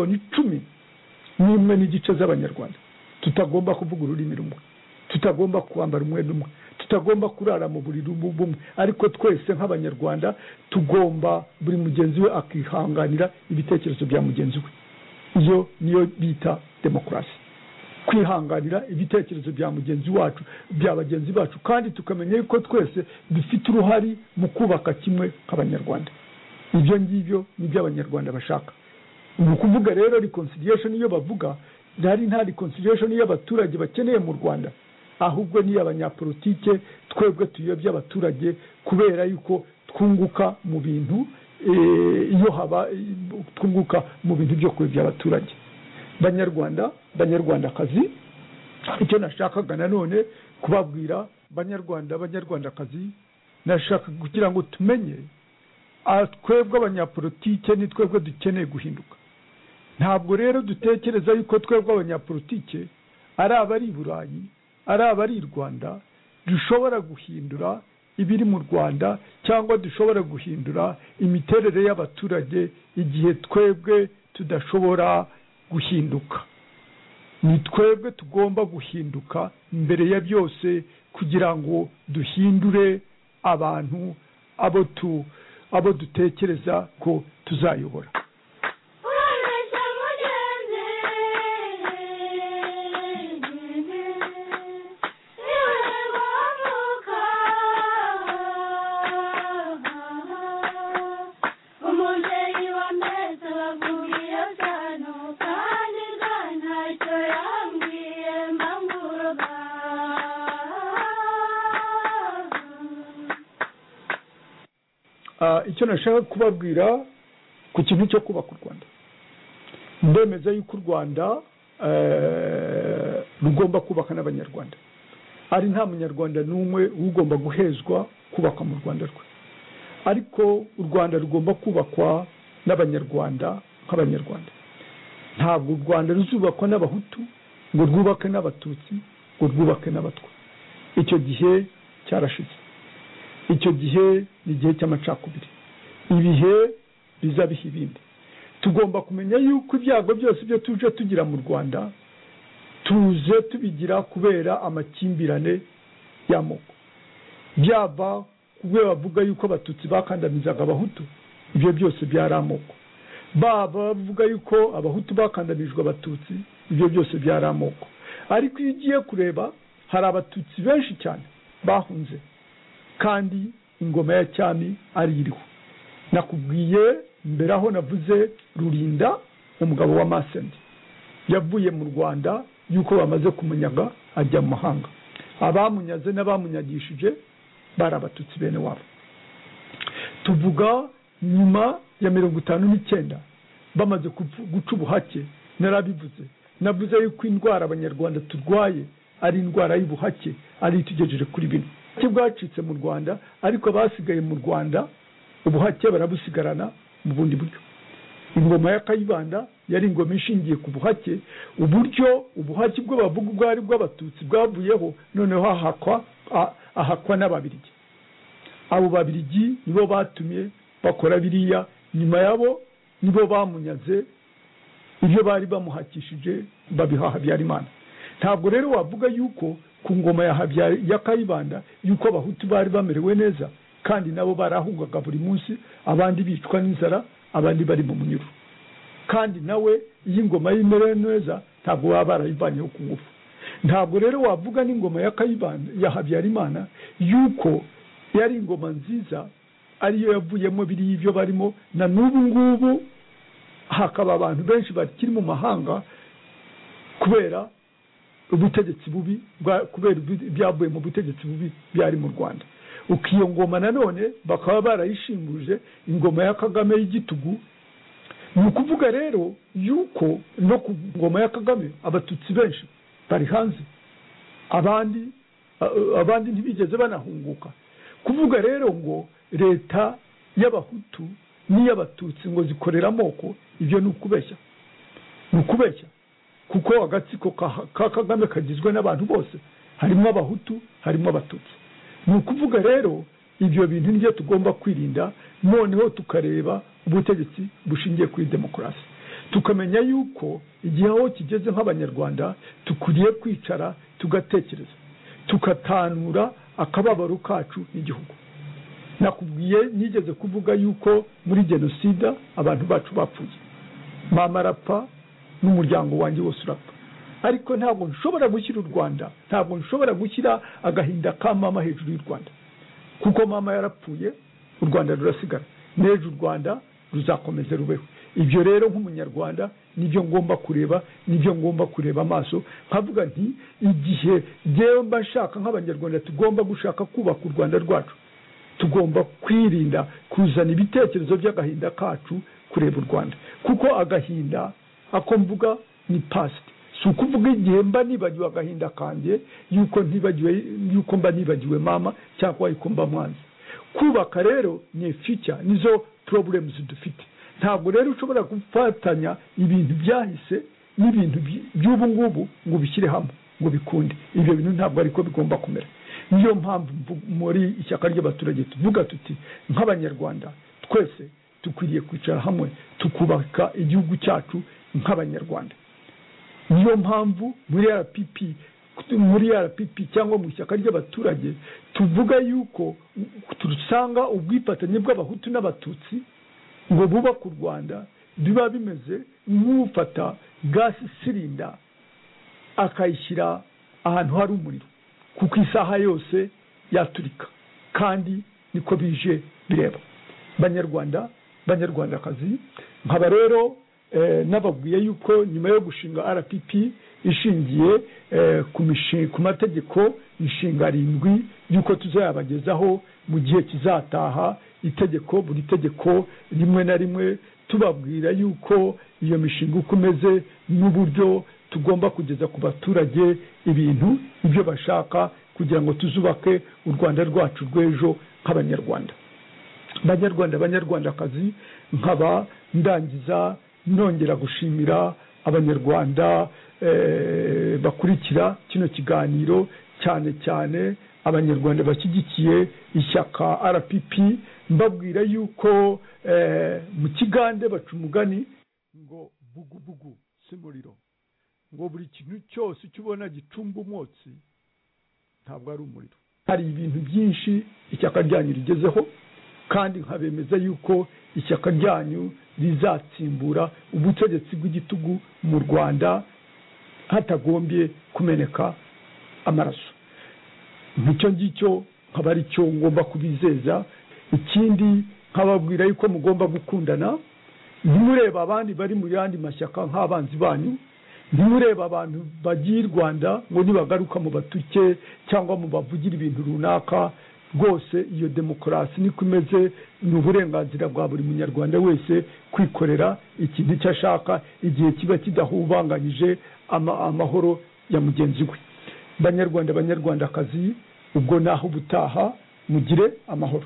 10,000 n'igice z'abanyarwanda tutagomba kuvuga ururimi rumwe, tutagomba kwambara umwenda umwe, tutagomba kurara mu buriri bumwe, ariko twese nk'abanyarwanda tugomba buri mugenzi we akihanganira ibitekerezo bya mugenzi we. Iyo niyo bita demokarasi, kwihanganira ibitekerezo bya mugenzi wacu, bya bagenzi bacu, kandi tukamenya yuko twese dufite uruhari mu kubaka kimwe nk'abanyarwanda. Ibyo ngibyo nibyo abanyarwanda bashaka. Ni ukuvuga rero reconciliation iyo bavuga, ntari nta reconciliation y'abaturage bakeneye mu Rwanda, ahubwo ni abanyapolitike twebwe tuyobya abaturage, kubera yuko twunguka mu bintu iyo haba twunguka mu bintu byo kuyobya abaturage. Banyarwandakazi, icyo nashakaga nanone kubabwira banyarwandakazi, nashaka kugira ngo tumenye twebwe abanyapolitike ni twebwe dukeneye guhinduka. Ntabwo rero dutekereza yuko twebwe abanyapolitike ari abari i Burayi, ari abari i Rwanda dushobora guhindura ibiri mu Rwanda, cyangwa dushobora guhindura imiterere y'abaturage igihe twebwe tudashobora guhinduka. Ni twebwe tugomba guhinduka mbere ya byose, kugira ngo duhindure abantu abo dutekereza ko tuzayobora. Icyo nashaka kubabwira ku kintu cyo kubaka u Rwanda, ndemeza yuko u Rwanda rugomba kubaka n'abanyarwanda, ari nta munyarwanda n'umwe ugomba guhezwa kubaka mu Rwanda rwe, ariko u Rwanda rugomba kubakwa n'abanyarwanda nk'abanyarwanda. Ntabwo u Rwanda ruzubakwa n'abahutu ngo rwubake n'abatutsi ngo rwubake n'abatwa. Icyo gihe cyarashize, icyo gihe ni igihe cy'amacakubiri, ibihe bizabiha ibindi. Tugomba kumenya yuko ibyago byose byo tuje tugira mu Rwanda tuze tubigira kubera amakimbirane y'amoko, byaba kubera bavuga yuko abatutsi bakandamizaga abahutu, ibyo byose byari amoko, baba bavuga yuko abahutu bakandamijwe abatutsi, ibyo byose byari amoko. Ariko iyo ugiye kureba, hari abatutsi benshi cyane bahunze, kandi ingoma ya cyami ari iriho. Nakubwiye mbere aho navuze Rulinda, umugabo wa Masende, yavuye mu Rwanda yuko bamaze kumunyaga ajya mu mahanga. Abamunyaze n'abamunyagishije bari abatutsi bene wabo. Tuvuga nyuma ya 59 bamaze guca ubuhake, narabivuze, navuze yuko indwara abanyarwanda turwaye ari indwara y'ubuhake, ari itugejeje kuri bino bwacitse mu Rwanda, ariko basigaye mu Rwanda ubuhake barabusigarana mu bundi buryo. Ingoma ya Kayibanda yari ingoma ishingiye ku buhake, uburyo ubuhake bwo bavuga ubwari bw'abatutsi bwavuyeho, noneho ahakwa n'Ababirigi. Abo Babirigi nibo batumye bakora biriya, nyuma yabo nibo bamunyaze ibyo bari bamuhakishije, babiha Habyarimana. Ntabwo rero wavuga yuko ku ngoma ya Kayibanda yuko abahutu bari bamerewe neza, kandi nabo barahungaga buri munsi, abandi bicwa n'inzara, abandi bari mu munyuru. Kandi nawe iyi ngoma yimerewe neza ntabwo baba barayivanyeho ku ngufu. ntabwo rero wavuga n'ingoma ya Kayibanda ya Habyarimana yuko yari ingoma nziza ariyo yavuyemo biri ibyo barimo na n'ubu ngubu hakaba abantu benshi bakiri mu mahanga kubera ubutegetsi bubi kubera byavuye mu butegetsi bubi byari mu Rwanda. Ukiyo ngoma nanone bakaba barayishimbuje ingoma ya Kagame y'igitugu. Ni ukuvuga rero yuko no ku ngoma ya Kagame abatutsi benshi bari hanze, abandi ntibigeze banahunguka. Kuvuga rero ngo leta y'abahutu n'iy'abatutsi ngo zikorera amoko, ibyo ni ukubeshya kuko agatsiko ka Kagame kagizwe n'abantu bose, harimo abahutu harimo abatutsi. Ni ukuvuga rero ibyo bintu nibyo tugomba kwirinda, noneho tukareba ubutegetsi bushingiye kuri demokarasi, tukamenya yuko igihe aho kigeze nk'abanyarwanda tukwiriye kwicara tugatekereza, tukatanura akababaro kacu n'igihugu. Nakubwiye nigeze kuvuga yuko muri jenoside abantu bacu bapfuye, mama arapfa n'umuryango wanjye wose urapfa, ariko ntabwo nshobora gushyira u Rwanda, ntabwo nshobora gushyira agahinda ka mama hejuru y'u Rwanda, kuko mama yarapfuye, u Rwanda rurasigara, n'ejo u Rwanda ruzakomeza rubeho. Ibyo rero nk'umunyarwanda nibyo ngomba kureba, nibyo ngomba kureba amaso, nkavuga nti igihe jewe mba nshaka nk'abanyarwanda tugomba gushaka kubaka u Rwanda rwacu, tugomba kwirinda kuzana ibitekerezo by'agahinda kacu kureba u Rwanda, kuko agahinda ako mvuga ni past. Si ukuvuga igihe mba nibagiwe agahinda kanjye yuko mba nibagiwe mama cyangwa yuko mba mwanzi. Kubaka rero ni future, nizo problems dufite. Ntabwo rero ushobora gufatanya ibintu byahise n'ibintu by'ubu ngubu ngo bishyire hamwe ngo bikunde. Ibyo bintu ntabwo ariko bigomba kumera. Niyo mpamvu muri ishyaka ry'abaturage tuvuga tuti nk'abanyarwanda twese tukwiriye kwicara hamwe tukubaka igihugu cyacu nk'abanyarwanda. Niyo mpamvu muri RPP cyangwa mu ishyaka ry'abaturage tuvuga yuko turusanga ubwifatanye bw'abahutu n'abatutsi ngo bubaka u Rwanda biba bimeze nk'ufata gasi silinda akayishyira ahantu hari umuriro, kuko isaha yose yaturika, kandi niko bije bireba. Banyarwandakazi, nkaba rero nababwiye yuko nyuma yo gushinga RPP ishingiye ku mategeko inshinga 7 yuko tuzayabagezaho mu gihe kizataha, buri tegeko rimwe na rimwe tubabwira yuko iyo mishinga ukomeze n'uburyo tugomba kugeza ku baturage ibintu ibyo bashaka kugira ngo tuzubake u Rwanda rwacu rw'ejo nk'abanyarwanda. Banyarwandakazi, nkaba ndangiza nongera gushimira abanyarwanda bakurikira kino kiganiro, cyane cyane abanyarwanda bashyigikiye ishyaka RPP, mbabwira yuko mu Kigande baca umugani ngo bugubugu simuriro, ngo buri kintu cyose cyubona gicumba umwotsi ntabwo ari umuriro. Hari ibintu byinshi ishyaka ryanyu rigezeho, kandi nkabemeza yuko ishyaka ryanyu rizatsimbura ubutegetsi bw'igitugu mu Rwanda hatagombye kumeneka amaraso. Nicyo ngicyo nkaba ari cyo ngomba kubizeza. Ikindi nkababwira yuko mugomba gukundana, ntimureba abandi bari mu yandi mashyaka nk'abanzi banyu, ntimureba abantu bagiye i Rwanda ngo nibagaruka mu batuke cyangwa mu bavugira ibintu runaka. Rwose iyo demokarasi niko imeze, ni uburenganzira bwa buri munyarwanda wese kwikorera ikintu icyo ashaka igihe kiba kidahubanganyije amahoro ya mugenzi we. Banyarwandakazi, ubwo naho ubutaha, mugire amahoro.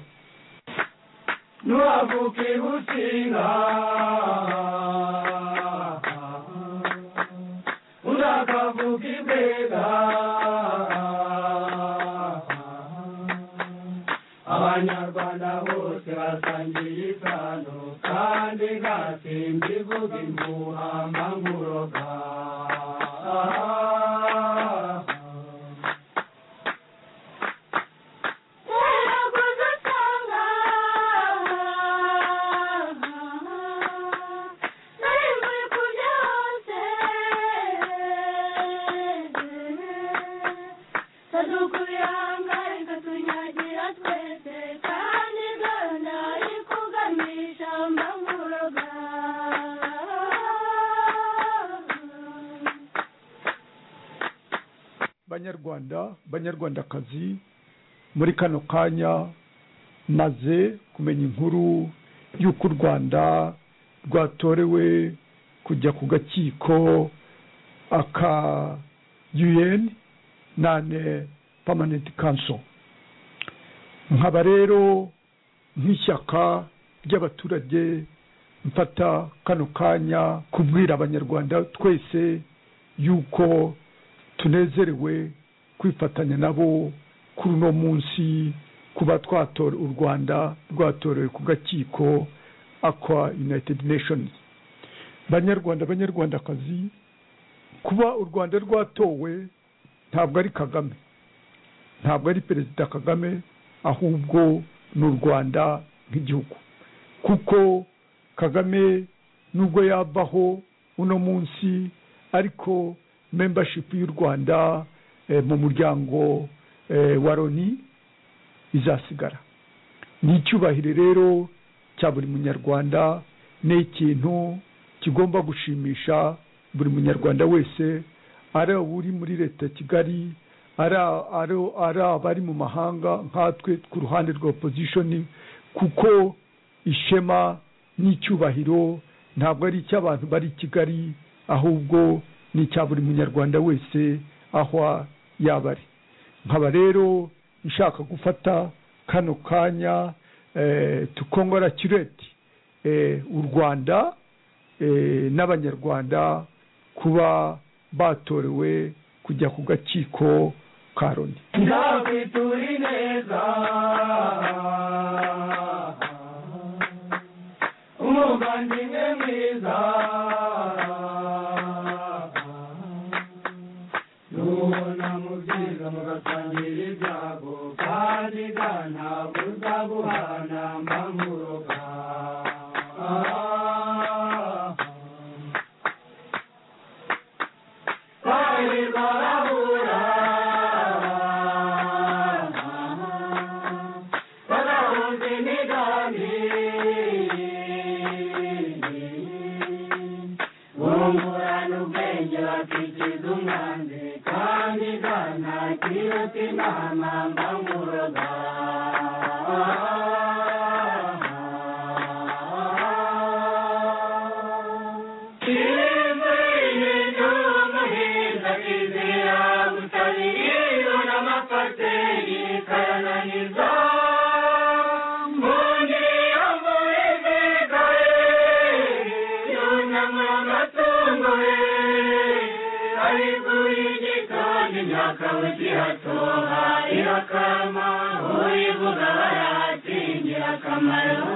Nuwavuke businga unakavuke bega, abanyarwanda bose basangiye isano, kandi gasimba ivuga imbuha mbanguroga. banyarwandakazi muri kano kanya maze kumenya inkuru y'uko u Rwanda rwatorewe kujya ku gakiko aka UN nane Permanent Council. Nkaba rero nk'ishyaka ry'abaturage mfata kano kanya kubwira abanyarwanda twese yuko tunezerewe kwifatanya nabo kuri uno munsi kuba twatora u Rwanda rwatorewe ku gakiko akwa United Nations. Banyarwandakazi, kuba u Rwanda rwatowe ntabwo ari Kagame, ntabwo ari Perezida Kagame, ahubwo n'u Rwanda nk'igihugu, kuko Kagame nubwo yabaho uno munsi ariko membership y'u Rwanda mu muryango wa Loni izasigara. Ni icyubahiro rero cya buri munyarwanda, ni ikintu kigomba gushimisha buri munyarwanda wese, ari uri muri leta Kigali, ari abari mu mahanga nkatwe ku ruhande rwa opposition, kuko ishema n'icyubahiro ntabwo ari icy'abantu bari Kigali, ahubwo ni icya buri munyarwanda wese aho yabari. Nkaba rero nshaka gufata kano kanya to congratulate u Rwanda n'abanyarwanda kuba batorewe kujya ku gakiko ka Loni. Ndabituri neza umuvandimwe mwiza, nubona mu byiza mugasangira ibyago, kandi ntabwo uzabuhana mbamuroga. Irakama, uri buga baratingira kamaro.